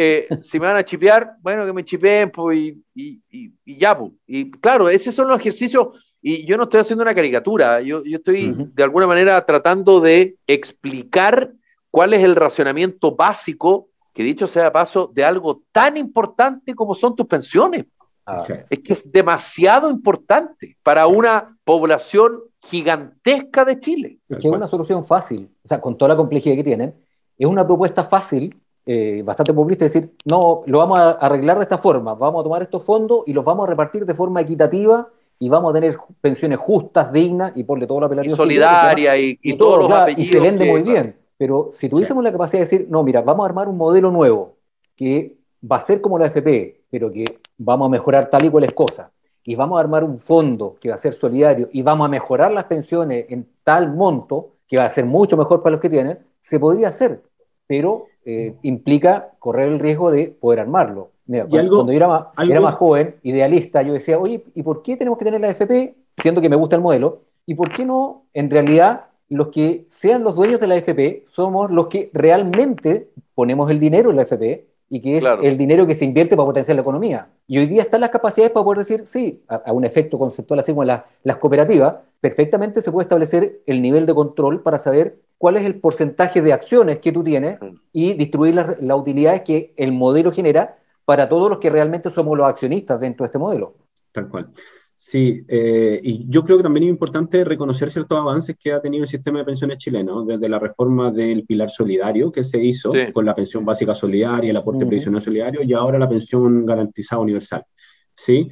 Si me van a chipear, bueno, que me chipeen, pues, y ya, pues. Y claro, esos son los ejercicios, y yo no estoy haciendo una caricatura, yo estoy de alguna manera tratando de explicar cuál es el racionamiento básico, que dicho sea de paso, de algo tan importante como son tus pensiones. Es que es demasiado importante para una población gigantesca de Chile. Es que es una solución fácil, o sea, con toda la complejidad que tienen, es una propuesta fácil, bastante populista, es decir, no, lo vamos a arreglar de esta forma, vamos a tomar estos fondos y los vamos a repartir de forma equitativa y vamos a tener pensiones justas, dignas, y ponle todo el apelativo. Y solidaria, y todos los apellidos. Y se vende muy bien, pero si tuviésemos la capacidad de decir, no, mira, vamos a armar un modelo nuevo, que va a ser como la AFP, pero que vamos a mejorar tal y cuales cosas, y vamos a armar un fondo que va a ser solidario, y vamos a mejorar las pensiones en tal monto, que va a ser mucho mejor para los que tienen, se podría hacer, pero implica correr el riesgo de poder armarlo. Mira, cuando yo era más joven, idealista, yo decía, oye, ¿y por qué tenemos que tener la AFP, siendo que me gusta el modelo? ¿Y por qué no, en realidad, los que sean los dueños de la AFP somos los que realmente ponemos el dinero en la AFP, y que es el dinero que se invierte para potenciar la economía? Y hoy día están las capacidades para poder decir, sí, a un efecto conceptual así como las cooperativas, perfectamente se puede establecer el nivel de control para saber cuál es el porcentaje de acciones que tú tienes y distribuir las utilidades que el modelo genera para todos los que realmente somos los accionistas dentro de este modelo. Tal cual. Sí, y yo creo que también es importante reconocer ciertos avances que ha tenido el sistema de pensiones chileno, desde la reforma del pilar solidario que se hizo con la pensión básica solidaria, el aporte previsional solidario, y ahora la pensión garantizada universal. ¿Sí?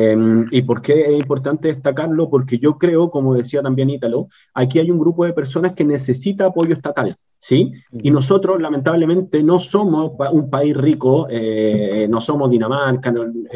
¿Y por qué es importante destacarlo? Porque yo creo, como decía también Ítalo, aquí hay un grupo de personas que necesita apoyo estatal, ¿sí? Y nosotros, lamentablemente, no somos un país rico, no somos Dinamarca,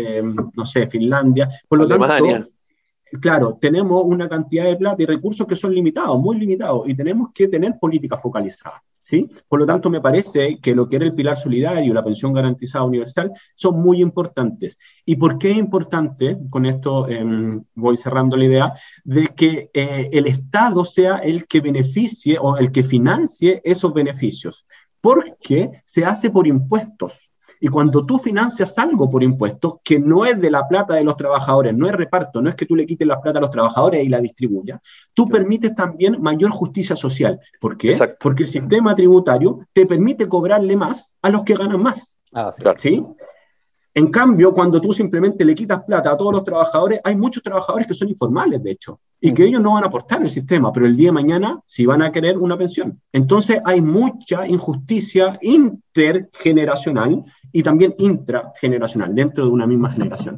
no sé, Finlandia, por lo tanto, claro, tenemos una cantidad de plata y recursos que son limitados, muy limitados, y tenemos que tener políticas focalizadas, ¿sí? Por lo tanto, me parece que lo que era el pilar solidario, la pensión garantizada universal, son muy importantes. ¿Y por qué es importante? Con esto voy cerrando la idea, de que el Estado sea el que beneficie o el que financie esos beneficios. porque se hace por impuestos. Y cuando tú financias algo por impuestos, que no es de la plata de los trabajadores, no es reparto, no es que tú le quites la plata a los trabajadores y la distribuyas, tú permites también mayor justicia social. ¿Por qué? Exacto. Porque el sistema tributario te permite cobrarle más a los que ganan más. Claro. ¿Sí? En cambio, cuando tú simplemente le quitas plata a todos los trabajadores, hay muchos trabajadores que son informales, de hecho, y que ellos no van a aportar al sistema, pero el día de mañana sí van a querer una pensión. Entonces hay mucha injusticia intergeneracional y también intrageneracional, dentro de una misma generación.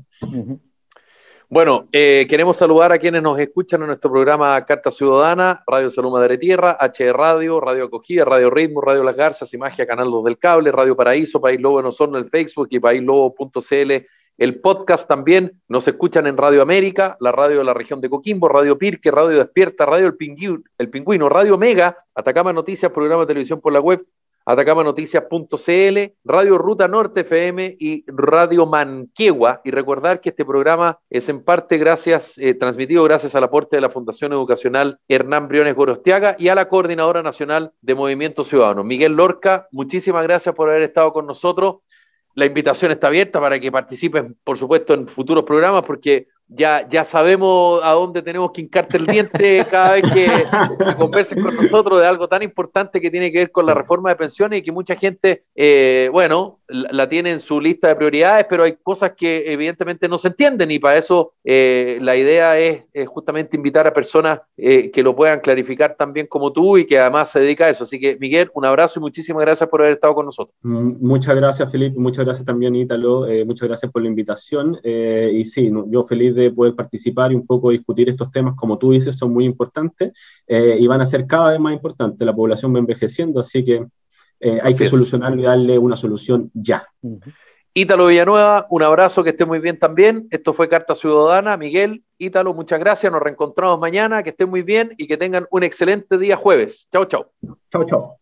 Bueno, queremos saludar a quienes nos escuchan en nuestro programa Carta Ciudadana, Radio Salud Madre Tierra, HD Radio, Radio Acogida, Radio Ritmo, Radio Las Garzas, Imagia, Canal 2 del Cable, Radio Paraíso, País Lobo en Osorno, el Facebook y paislobo.cl. El podcast también nos escuchan en Radio América, la radio de la región de Coquimbo, Radio Pirque, Radio Despierta, Radio El Pingüino, Radio Mega, Atacama Noticias, programa de televisión por la web, atacamanoticias.cl, Radio Ruta Norte FM y Radio Manquehua. Y recordar que este programa es en parte transmitido gracias al aporte de la Fundación Educacional Hernán Briones Gorostiaga y a la Coordinadora Nacional de Movimiento Ciudadano. Miguel Lorca, muchísimas gracias por haber estado con nosotros. La invitación está abierta para que participen, por supuesto, en futuros programas, porque ya sabemos a dónde tenemos que hincarte el diente cada vez que conversen con nosotros de algo tan importante que tiene que ver con la reforma de pensiones y que mucha gente, la tiene en su lista de prioridades, pero hay cosas que evidentemente no se entienden y para eso la idea es justamente invitar a personas que lo puedan clarificar tan bien como tú y que además se dedica a eso. Así que, Miguel, un abrazo y muchísimas gracias por haber estado con nosotros. Muchas gracias, Felipe, muchas gracias también, Ítalo, muchas gracias por la invitación y sí, yo feliz de poder participar y un poco discutir estos temas, como tú dices, son muy importantes y van a ser cada vez más importantes. La población va envejeciendo, así que hay que solucionarlo y darle una solución ya. Ítalo Villanueva, un abrazo, que esté muy bien también. Esto fue Carta Ciudadana. Miguel, Ítalo, muchas gracias, nos reencontramos mañana, que estén muy bien y que tengan un excelente día jueves. Chao, chao. Chao, chao.